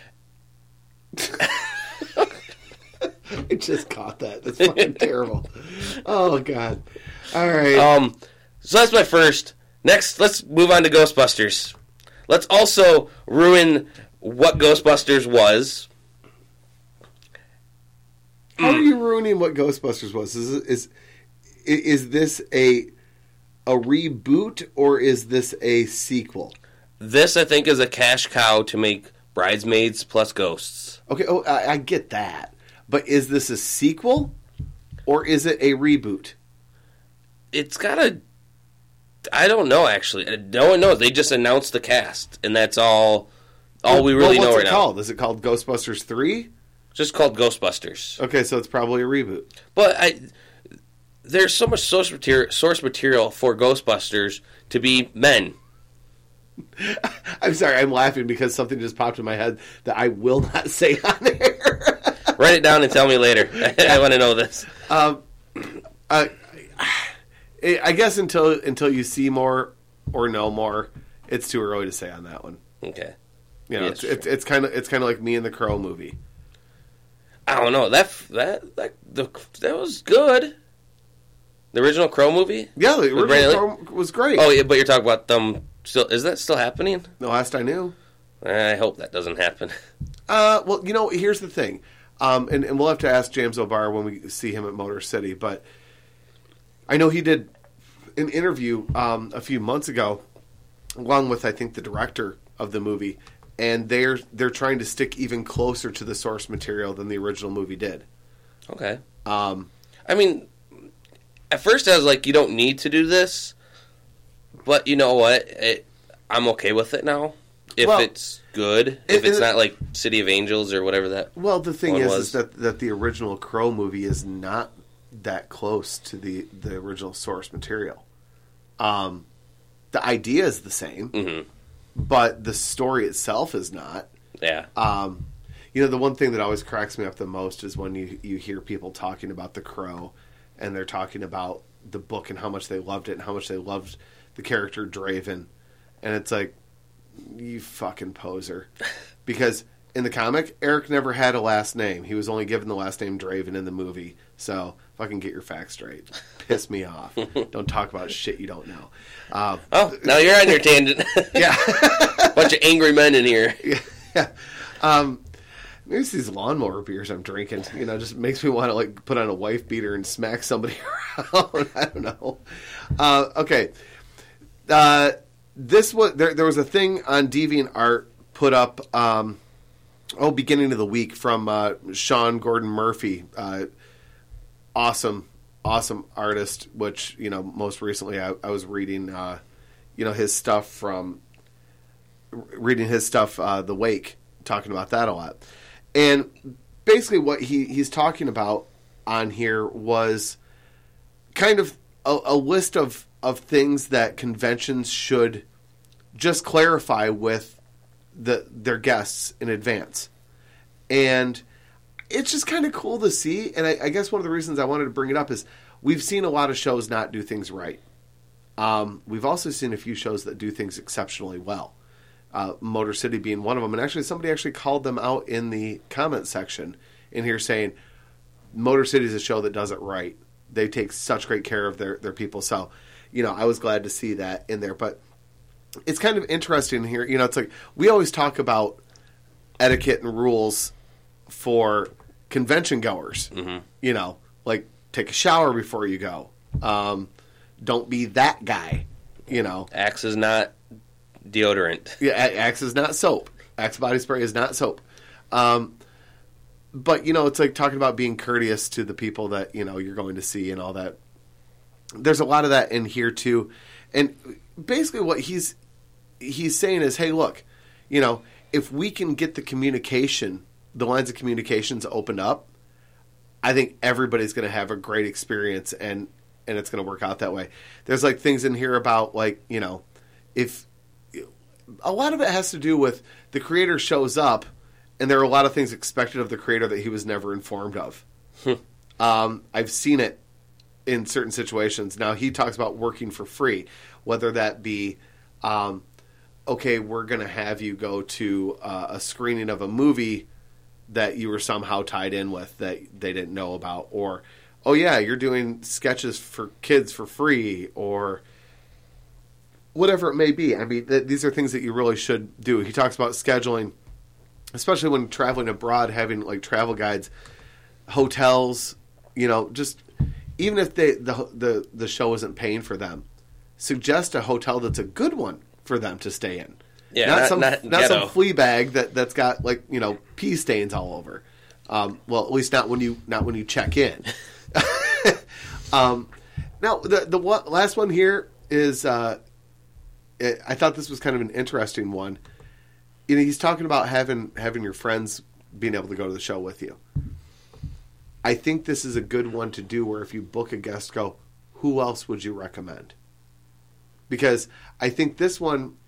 [SPEAKER 1] I just caught that. That's fucking terrible. Oh, God. All right.
[SPEAKER 2] So that's my first. Next, let's move on to Ghostbusters. Let's also ruin what Ghostbusters was.
[SPEAKER 1] How are you ruining what Ghostbusters was? Is this a reboot or is this a sequel?
[SPEAKER 2] This, I think, is a cash cow to make Bridesmaids plus ghosts.
[SPEAKER 1] Okay, I get that. But is this a sequel or is it a reboot?
[SPEAKER 2] It's got a... I don't know, actually. No one knows. They just announced the cast, and that's all we really know right now.
[SPEAKER 1] What's it called? Is it called Ghostbusters 3?
[SPEAKER 2] Just called Ghostbusters.
[SPEAKER 1] Okay, so it's probably a reboot.
[SPEAKER 2] But there's so much source material for Ghostbusters to be men.
[SPEAKER 1] I'm sorry, I'm laughing because something just popped in my head that I will not say on air.
[SPEAKER 2] Write it down and tell me later. I want to know this.
[SPEAKER 1] I guess until you see more or know more, it's too early to say on that one.
[SPEAKER 2] Okay.
[SPEAKER 1] You know,
[SPEAKER 2] Yeah,
[SPEAKER 1] it's kind of like me and the Crow movie.
[SPEAKER 2] I don't know. That was good. The original Crow movie?
[SPEAKER 1] Yeah, the original Crow was great.
[SPEAKER 2] Oh, yeah, but you're talking about them still. Is that still happening?
[SPEAKER 1] The last I knew.
[SPEAKER 2] I hope that doesn't happen.
[SPEAKER 1] Well, here's the thing. And we'll have to ask James O'Barr when we see him at Motor City, but I know he did an interview a few months ago, along with, I think, the director of the movie, and they're trying to stick even closer to the source material than the original movie did.
[SPEAKER 2] Okay. I mean, at first I was like, you don't need to do this, but you know what? I'm okay with it now. If it's good, if it's not like City of Angels or whatever that.
[SPEAKER 1] Well, the thing is that the original Crow movie is not that close to the original source material. The idea is the same,
[SPEAKER 2] mm-hmm.
[SPEAKER 1] but the story itself is not.
[SPEAKER 2] Yeah.
[SPEAKER 1] The one thing that always cracks me up the most is when you hear people talking about The Crow, and they're talking about the book and how much they loved it and how much they loved the character Draven, and it's like, you fucking poser. Because in the comic, Eric never had a last name. He was only given the last name Draven in the movie. So, fucking get your facts straight. Piss me off. Don't talk about shit you don't know.
[SPEAKER 2] Now you're on your tangent.
[SPEAKER 1] Yeah.
[SPEAKER 2] Bunch of angry men in here.
[SPEAKER 1] Yeah. Maybe it's these lawnmower beers I'm drinking. Just makes me want to put on a wife beater and smack somebody around. I don't know. Okay. This was there was a thing on DeviantArt put up beginning of the week from Sean Gordon Murphy, awesome artist, which most recently I was reading his stuff The Wake, talking about that a lot. And basically what he's talking about on here was kind of a list of things that conventions should just clarify with their guests in advance. And it's just kind of cool to see. And I guess one of the reasons I wanted to bring it up is we've seen a lot of shows not do things right. We've also seen a few shows that do things exceptionally well. Motor City being one of them. And actually, somebody actually called them out in the comment section in here saying, Motor City is a show that does it right. They take such great care of their people. So, I was glad to see that in there. But it's kind of interesting here. It's like we always talk about etiquette and rules for convention goers.
[SPEAKER 2] Mm-hmm.
[SPEAKER 1] Like take a shower before you go. Don't be that guy.
[SPEAKER 2] Axe is not deodorant.
[SPEAKER 1] Yeah, Axe is not soap. Axe body spray is not soap. But, it's like talking about being courteous to the people that, you're going to see and all that. There's a lot of that in here, too. And basically what he's saying is, hey, look, if we can get the lines of communications opened up, I think everybody's going to have a great experience and it's going to work out that way. There's, things in here about, if a lot of it has to do with the creator shows up and there are a lot of things expected of the creator that he was never informed of. I've seen it in certain situations. Now, he talks about working for free, whether that be, okay, we're going to have you go to a screening of a movie that you were somehow tied in with that they didn't know about, or, oh, yeah, you're doing sketches for kids for free, or whatever it may be. I mean, these are things that you really should do. He talks about scheduling, especially when traveling abroad, having travel guides, hotels, just even if the show isn't paying for them, suggest a hotel that's a good one for them to stay in.
[SPEAKER 2] Yeah,
[SPEAKER 1] not some
[SPEAKER 2] ghetto.
[SPEAKER 1] flea bag that's got like pee stains all over. Well, at least not when you check in. Now the last one here is I thought this was kind of an interesting one. He's talking about having your friends being able to go to the show with you. I think this is a good one to do where if you book a guest, go, who else would you recommend? Because I think this one,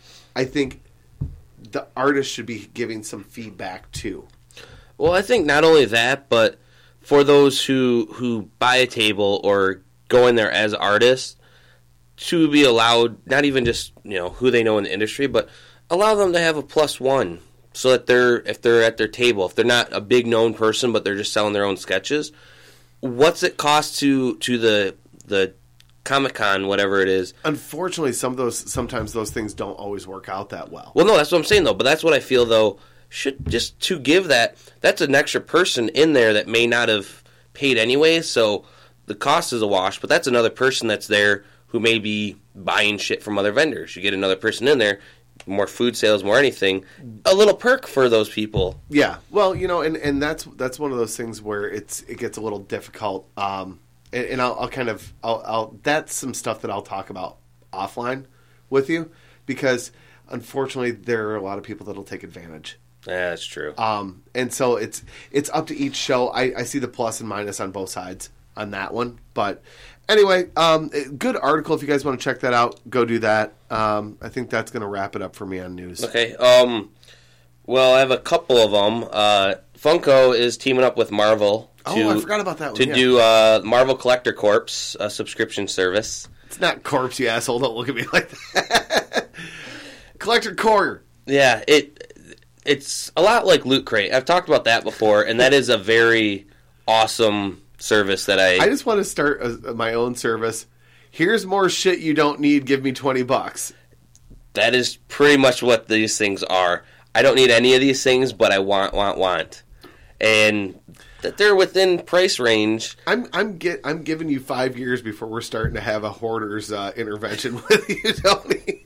[SPEAKER 1] the artist should be giving some feedback too.
[SPEAKER 2] Well, I think not only that, but for those who buy a table or go in there as artists, to be allowed, not even just who they know in the industry, but allow them to have a +1, so that if they're at their table, if they're not a big known person, but they're just selling their own sketches, what's it cost to the Comic-Con, whatever it is?
[SPEAKER 1] Unfortunately, sometimes those things don't always work out that well.
[SPEAKER 2] Well, no, that's what I'm saying though. But that's what I feel though. Should just to give that's an extra person in there that may not have paid anyway, so the cost is a wash, but that's another person that's there who may be buying shit from other vendors. You get another person in there, more food sales, more anything, a little perk for those people.
[SPEAKER 1] Yeah, well, and that's one of those things where it gets a little difficult. And I'll that's some stuff that I'll talk about offline with you, because unfortunately there are a lot of people that'll take advantage.
[SPEAKER 2] Yeah, that's true.
[SPEAKER 1] And so it's up to each show. I see the plus and minus on both sides on that one. But anyway, good article. If you guys want to check that out, go do that. I think that's going to wrap it up for me on news.
[SPEAKER 2] Okay. Well, I have a couple of them. Funko is teaming up with Marvel.
[SPEAKER 1] I forgot about that one.
[SPEAKER 2] To do Marvel Collector Corps, a subscription service.
[SPEAKER 1] It's not Corpse, you asshole. Don't look at me like that. Collector Corps.
[SPEAKER 2] Yeah, it's a lot like Loot Crate. I've talked about that before, and that is a very awesome service that I
[SPEAKER 1] just want to start my own service. Here's more shit you don't need. Give me $20.
[SPEAKER 2] That is pretty much what these things are. I don't need any of these things, but I want. And that they're within price range.
[SPEAKER 1] I'm giving you 5 years before we're starting to have a hoarder's intervention with you, Tony.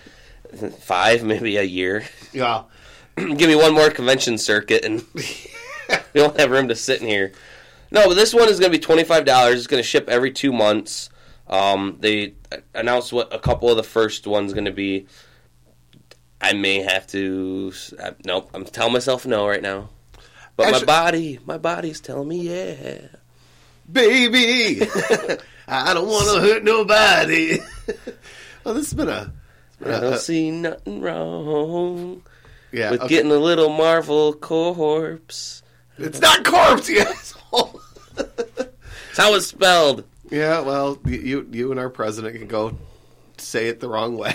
[SPEAKER 2] 5, maybe a year.
[SPEAKER 1] Yeah.
[SPEAKER 2] Give me one more convention circuit, and we don't have room to sit in here. No, but this one is going to be $25. It's going to ship every 2 months. They announced what a couple of the first ones going to be. I may have to. Nope, I'm telling myself no right now. But actually, my body's telling me yeah.
[SPEAKER 1] Baby, I don't want to hurt nobody. Well, this has been I
[SPEAKER 2] don't see nothing wrong with
[SPEAKER 1] okay.
[SPEAKER 2] getting a little Marvel corpse.
[SPEAKER 1] It's not corpse, you asshole.
[SPEAKER 2] That's how it's spelled.
[SPEAKER 1] Yeah, well, you and our president can go say it the wrong way.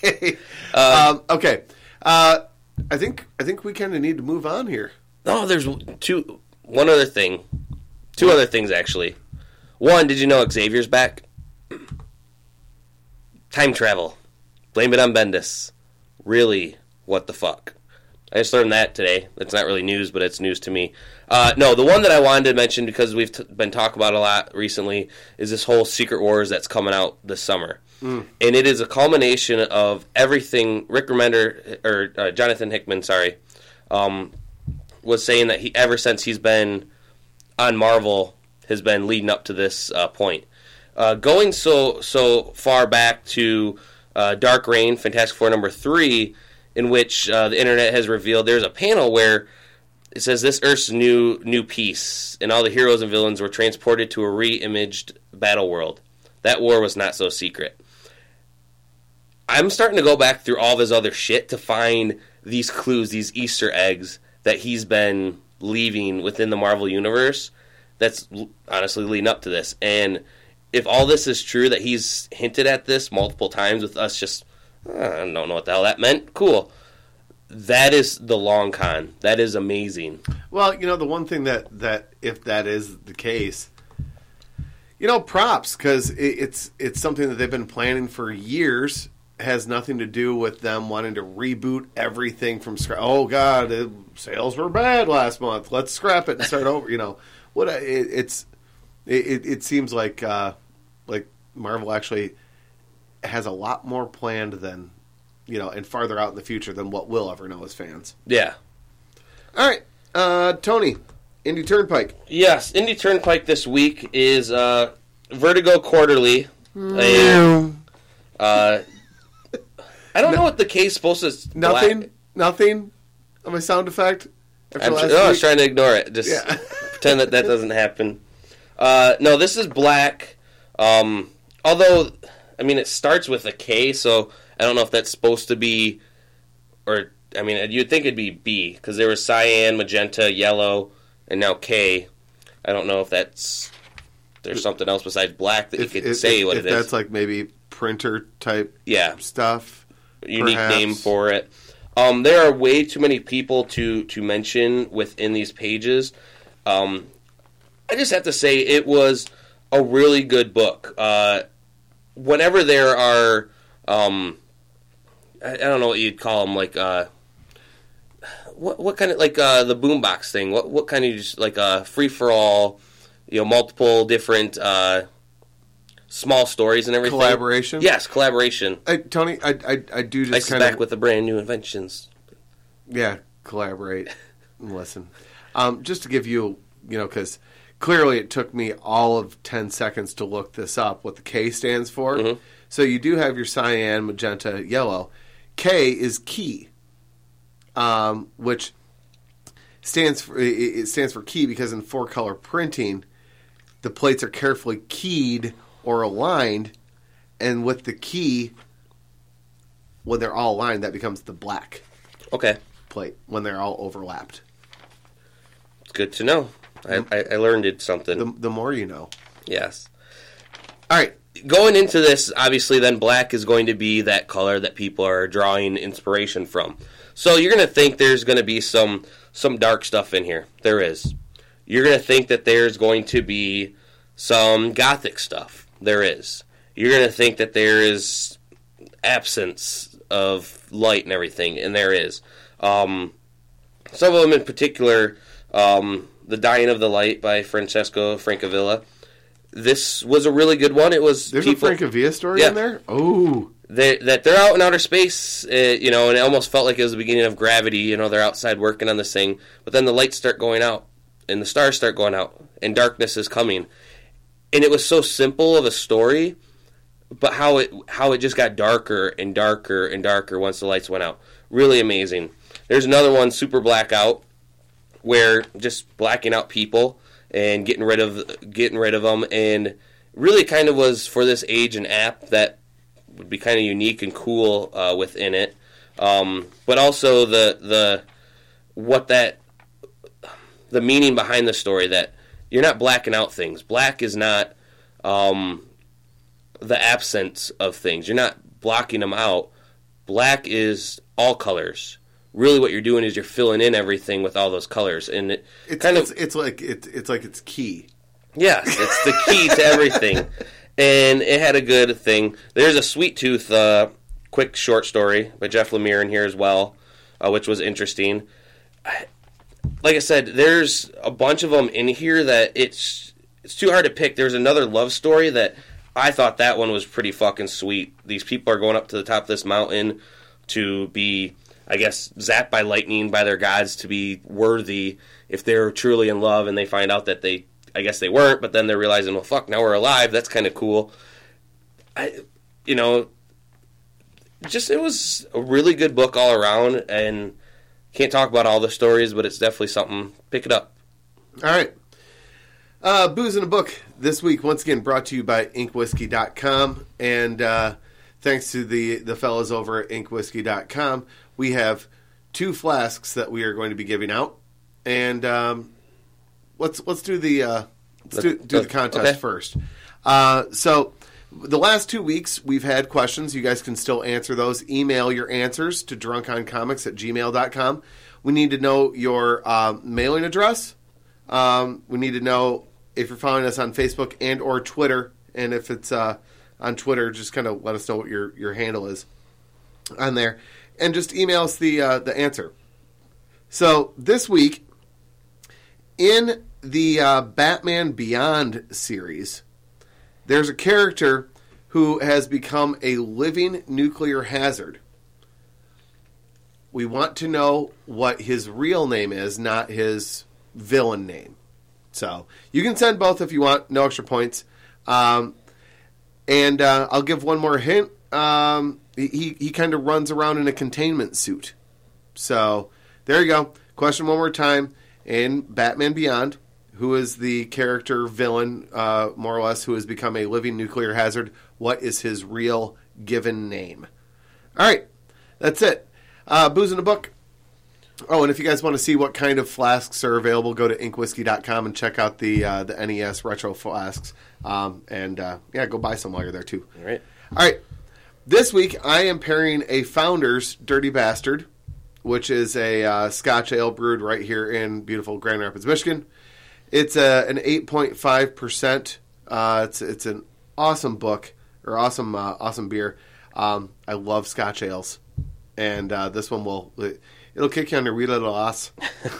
[SPEAKER 1] Okay. I think we kind of need to move on here.
[SPEAKER 2] Oh, there's two other things, actually. One, did you know Xavier's back? Time travel. Blame it on Bendis. Really, what the fuck? I just learned that today. It's not really news, but it's news to me. No, the one that I wanted to mention, because we've been talking about a lot recently, is this whole Secret Wars that's coming out this summer. And it is a culmination of everything. Rick Remender, or Jonathan Hickman, was saying that he, ever since he's been on Marvel, has been leading up to this point. Going so far back to Dark Reign, Fantastic Four #3, in which the internet has revealed there's a panel where it says this Earth's new peace, and all the heroes and villains were transported to a re-imaged battle world. That war was not so secret. I'm starting to go back through all of his other shit to find these clues, these Easter eggs that he's been leaving within the Marvel Universe that's honestly leading up to this. And if all this is true, that he's hinted at this multiple times with us just, I don't know what the hell that meant. Cool. That is the long con. That is amazing.
[SPEAKER 1] Well, the one thing that if that is the case, props, because it's something that they've been planning for years. Has nothing to do with them wanting to reboot everything from scratch. Oh God, sales were bad last month. Let's scrap it and start over. It seems like Marvel actually has a lot more planned than and farther out in the future than what we'll ever know as fans.
[SPEAKER 2] Yeah.
[SPEAKER 1] All right, Tony, Indy Turnpike.
[SPEAKER 2] Yes, Indy Turnpike this week is Vertigo Quarterly. I don't know what the K is supposed to...
[SPEAKER 1] Nothing on my sound effect?
[SPEAKER 2] I was trying to ignore it. Just pretend that doesn't happen. No, this is black. Although, it starts with a K, so I don't know if that's supposed to be... you'd think it'd be B, because there was cyan, magenta, yellow, and now K. I don't know if there's something else besides black that you could say what it is.
[SPEAKER 1] If that's like maybe printer type stuff.
[SPEAKER 2] Unique name for it. There are way too many people to mention within these pages. I just have to say it was a really good book. Whenever there are, I don't know what you'd call them, like what kind of the boombox thing? What kind of just like free for all? Multiple different small stories and everything.
[SPEAKER 1] Collaboration?
[SPEAKER 2] Yes, collaboration.
[SPEAKER 1] Tony, I do just
[SPEAKER 2] kind of... back with the brand new inventions.
[SPEAKER 1] Yeah, collaborate and listen. Just to give you, because clearly it took me all of 10 seconds to look this up, what the K stands for. Mm-hmm. So you do have your cyan, magenta, yellow. K is key, which stands for key because in 4-color printing, the plates are carefully keyed or aligned, and with the key, when they're all aligned, that becomes the black plate when they're all overlapped.
[SPEAKER 2] It's good to know. I learned something.
[SPEAKER 1] The more you know.
[SPEAKER 2] Yes. All right. Going into this, obviously, then black is going to be that color that people are drawing inspiration from. So you're going to think there's going to be some dark stuff in here. There is. You're going to think that there's going to be some gothic stuff. There is. You're going to think that there is absence of light and everything, and there is. Some of them in particular, The Dying of the Light by Francesco Francavilla. This was a really good one. There's
[SPEAKER 1] a Francavilla story in there? Oh.
[SPEAKER 2] They're out in outer space, and it almost felt like it was the beginning of Gravity. They're outside working on this thing, but then the lights start going out, and the stars start going out, and darkness is coming. And it was so simple of a story, but how it just got darker and darker and darker once the lights went out. Really amazing. There's another one, Super Blackout, where just blacking out people and getting rid of them, and really kind of was for this age an app that would be kind of unique and cool within it. But also the meaning behind the story, that you're not blacking out things. Black is not the absence of things. You're not blocking them out. Black is all colors. Really, what you're doing is you're filling in everything with all those colors, and it's
[SPEAKER 1] like it's key.
[SPEAKER 2] Yeah, it's the key to everything, and it had a good thing. There's a Sweet Tooth quick short story by Jeff Lemire in here as well, which was interesting. Like I said, there's a bunch of them in here that it's too hard to pick. There's another love story that I thought that one was pretty fucking sweet. These people are going up to the top of this mountain to be, I guess, zapped by lightning by their gods to be worthy if they're truly in love, and they find out that they weren't, but then they're realizing, well, fuck, now we're alive. That's kind of cool. It was a really good book all around, and can't talk about all the stories, but it's definitely something. Pick it up.
[SPEAKER 1] All right. Booze in a Book this week, once again, brought to you by inkwhiskey.com, and thanks to the fellas over at inkwhiskey.com, we have 2 flasks that we are going to be giving out, and let's do the contest first. So the last 2 weeks we've had questions. You guys can still answer those. Email your answers to drunkoncomics@gmail.com. We need to know your mailing address. We need to know if you're following us on Facebook and or Twitter, and if it's on Twitter, just kind of let us know what your handle is on there, and just email us the answer. So this week, in the Batman Beyond series, there's a character who has become a living nuclear hazard. We want to know what his real name is, not his villain name. So you can send both if you want. No extra points. And I'll give one more hint. He kind of runs around in a containment suit. So there you go. Question one more time. In Batman Beyond, who is the character villain, more or less, who has become a living nuclear hazard, what is his real given name? All right. That's it. Booze in a Book. Oh, and if you guys want to see what kind of flasks are available, go to inkwhiskey.com and check out the NES retro flasks. Go buy some while you're there, too.
[SPEAKER 2] All right.
[SPEAKER 1] All right. This week, I am pairing a Founder's Dirty Bastard, which is a Scotch ale brewed right here in beautiful Grand Rapids, Michigan. It's an 8.5%. It's an awesome book, or awesome beer. I love Scotch ales. And this one it'll kick you on your wee little ass.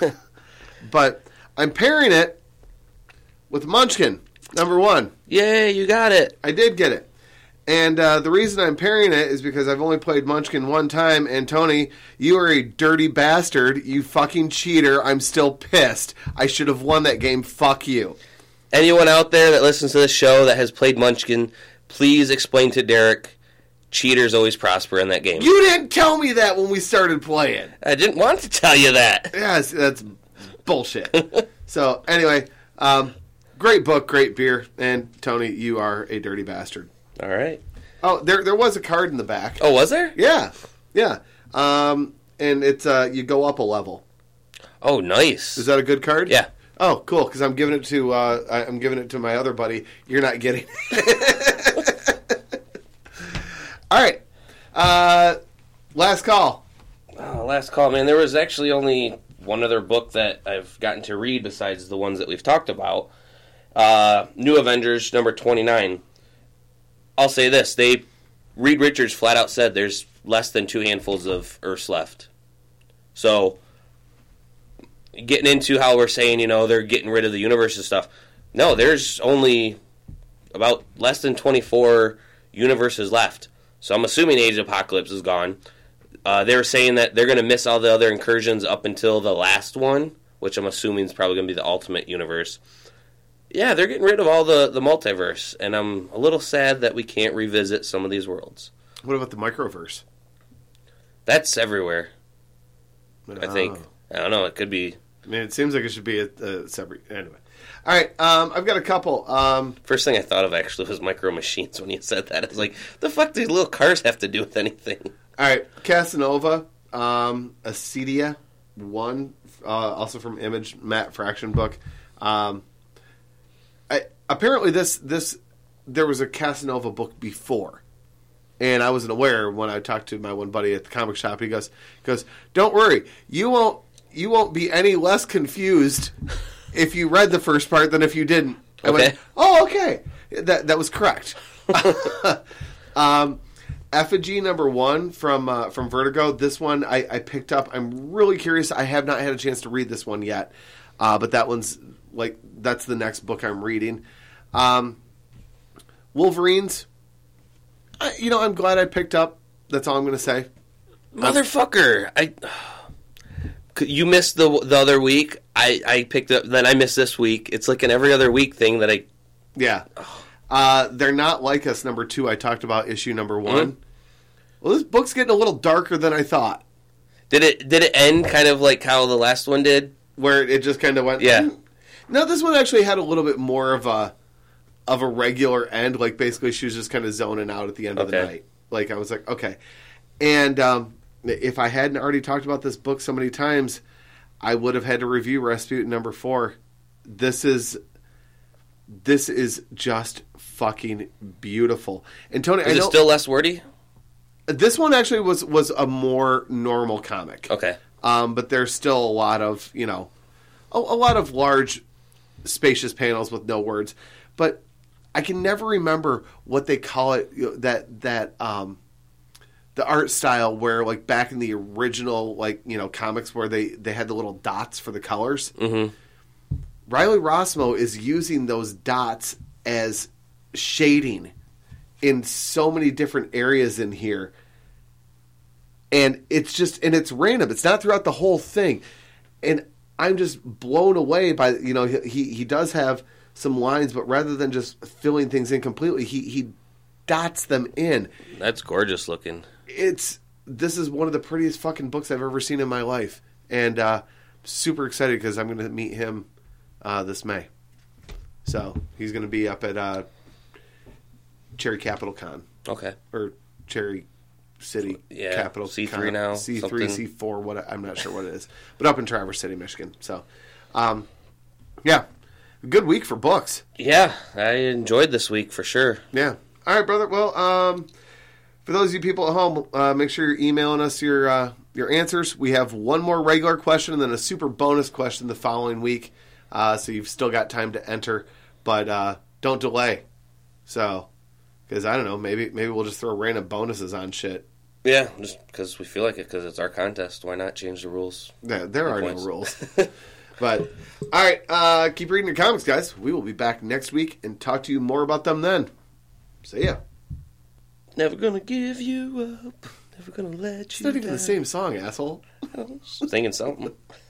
[SPEAKER 1] But I'm pairing it with Munchkin, number 1.
[SPEAKER 2] Yay, you got it.
[SPEAKER 1] I did get it. And the reason I'm pairing it is because I've only played Munchkin one time, and Tony, you are a dirty bastard, you fucking cheater. I'm still pissed. I should have won that game. Fuck you.
[SPEAKER 2] Anyone out there that listens to this show that has played Munchkin, please explain to Derek, cheaters always prosper in that game.
[SPEAKER 1] You didn't tell me that when we started playing.
[SPEAKER 2] I didn't want to tell you that.
[SPEAKER 1] Yes, that's bullshit. So, anyway, great book, great beer, and Tony, you are a dirty bastard.
[SPEAKER 2] All right.
[SPEAKER 1] Oh, there was a card in the back.
[SPEAKER 2] Oh, was there?
[SPEAKER 1] Yeah. And it's you go up a level.
[SPEAKER 2] Oh, nice.
[SPEAKER 1] Is that a good card?
[SPEAKER 2] Yeah.
[SPEAKER 1] Oh, cool. Because I'm giving it to my other buddy. You're not getting it. All right. Last call.
[SPEAKER 2] Oh, last call, man. There was actually only one other book that I've gotten to read besides the ones that we've talked about. New Avengers number 29. I'll say this. Reed Richards flat out said there's less than 2 handfuls of Earths left. So, getting into how we're saying, they're getting rid of the universe and stuff. No, there's only about less than 24 universes left. So I'm assuming Age of Apocalypse is gone. They were saying that they're going to miss all the other incursions up until the last one, which I'm assuming is probably going to be the Ultimate Universe. Yeah, they're getting rid of all the multiverse, and I'm a little sad that we can't revisit some of these worlds.
[SPEAKER 1] What about the microverse?
[SPEAKER 2] That's everywhere, I think. I don't know, it could be...
[SPEAKER 1] I mean, it seems like it should be a separate... Anyway. All right, I've got a couple.
[SPEAKER 2] First thing I thought of, actually, was Micro Machines when you said that. I was like, the fuck do these little cars have to do with anything?
[SPEAKER 1] All right, Casanova, Acedia 1, also from Image, Matt Fraction book. Apparently, there was a Casanova book before, and I wasn't aware when I talked to my one buddy at the comic shop. He goes, "Don't worry, you won't be any less confused if you read the first part than if you didn't." I went, "Oh, okay, that was correct." Effigy number 1 from Vertigo. This one I picked up. I'm really curious. I have not had a chance to read this one yet, but that's the next book I'm reading. Wolverines. I'm glad I picked up. That's all I'm going to say.
[SPEAKER 2] Motherfucker! You missed the other week. I picked up. Then I missed this week. It's like an every other week thing that I.
[SPEAKER 1] Yeah. They're Not Like Us number 2. I talked about issue number 1. Mm-hmm. Well, this book's getting a little darker than I thought.
[SPEAKER 2] Did it end kind of like how the last one did,
[SPEAKER 1] where it just kind of went?
[SPEAKER 2] Yeah.
[SPEAKER 1] No, this one actually had a little bit more of a regular end. Like, basically, she was just kind of zoning out at the end of the night. Like, I was like, okay. And if I hadn't already talked about this book so many times, I would have had to review Rasputin number 4. This is just fucking beautiful. And Tony,
[SPEAKER 2] is it still less wordy?
[SPEAKER 1] This one actually was a more normal comic.
[SPEAKER 2] Okay.
[SPEAKER 1] But there's still a lot of, a lot of large, spacious panels with no words. But I can never remember what they call it, the art style where, like, back in the original, comics where they had the little dots for the colors.
[SPEAKER 2] Mm-hmm.
[SPEAKER 1] Riley Rossmo is using those dots as shading in so many different areas in here. And it's random. It's not throughout the whole thing. And I'm just blown away by, he does have some lines, but rather than just filling things in completely, he dots them in.
[SPEAKER 2] That's gorgeous looking.
[SPEAKER 1] This is one of the prettiest fucking books I've ever seen in my life. And super excited because I'm going to meet him this May. So he's going to be up at Cherry Capital Con.
[SPEAKER 2] Okay.
[SPEAKER 1] Or Cherry City Capital
[SPEAKER 2] C3
[SPEAKER 1] Con.
[SPEAKER 2] now.
[SPEAKER 1] C3,
[SPEAKER 2] something.
[SPEAKER 1] C4, I'm not sure what it is. But up in Traverse City, Michigan. So, yeah. Good week for books.
[SPEAKER 2] Yeah, I enjoyed this week for sure.
[SPEAKER 1] Yeah. All right, brother. Well, for those of you people at home, make sure you're emailing us your answers. We have one more regular question and then a super bonus question the following week. So you've still got time to enter, but don't delay. So, because I don't know, maybe we'll just throw random bonuses on shit.
[SPEAKER 2] Yeah, just because we feel like it, because it's our contest. Why not change the rules?
[SPEAKER 1] Yeah, there are no rules. But, all right, keep reading your comics, guys. We will be back next week and talk to you more about them then. See ya.
[SPEAKER 2] Never gonna give you up. Never gonna let you
[SPEAKER 1] It's not even
[SPEAKER 2] down.
[SPEAKER 1] the same song, asshole.
[SPEAKER 2] Singing something.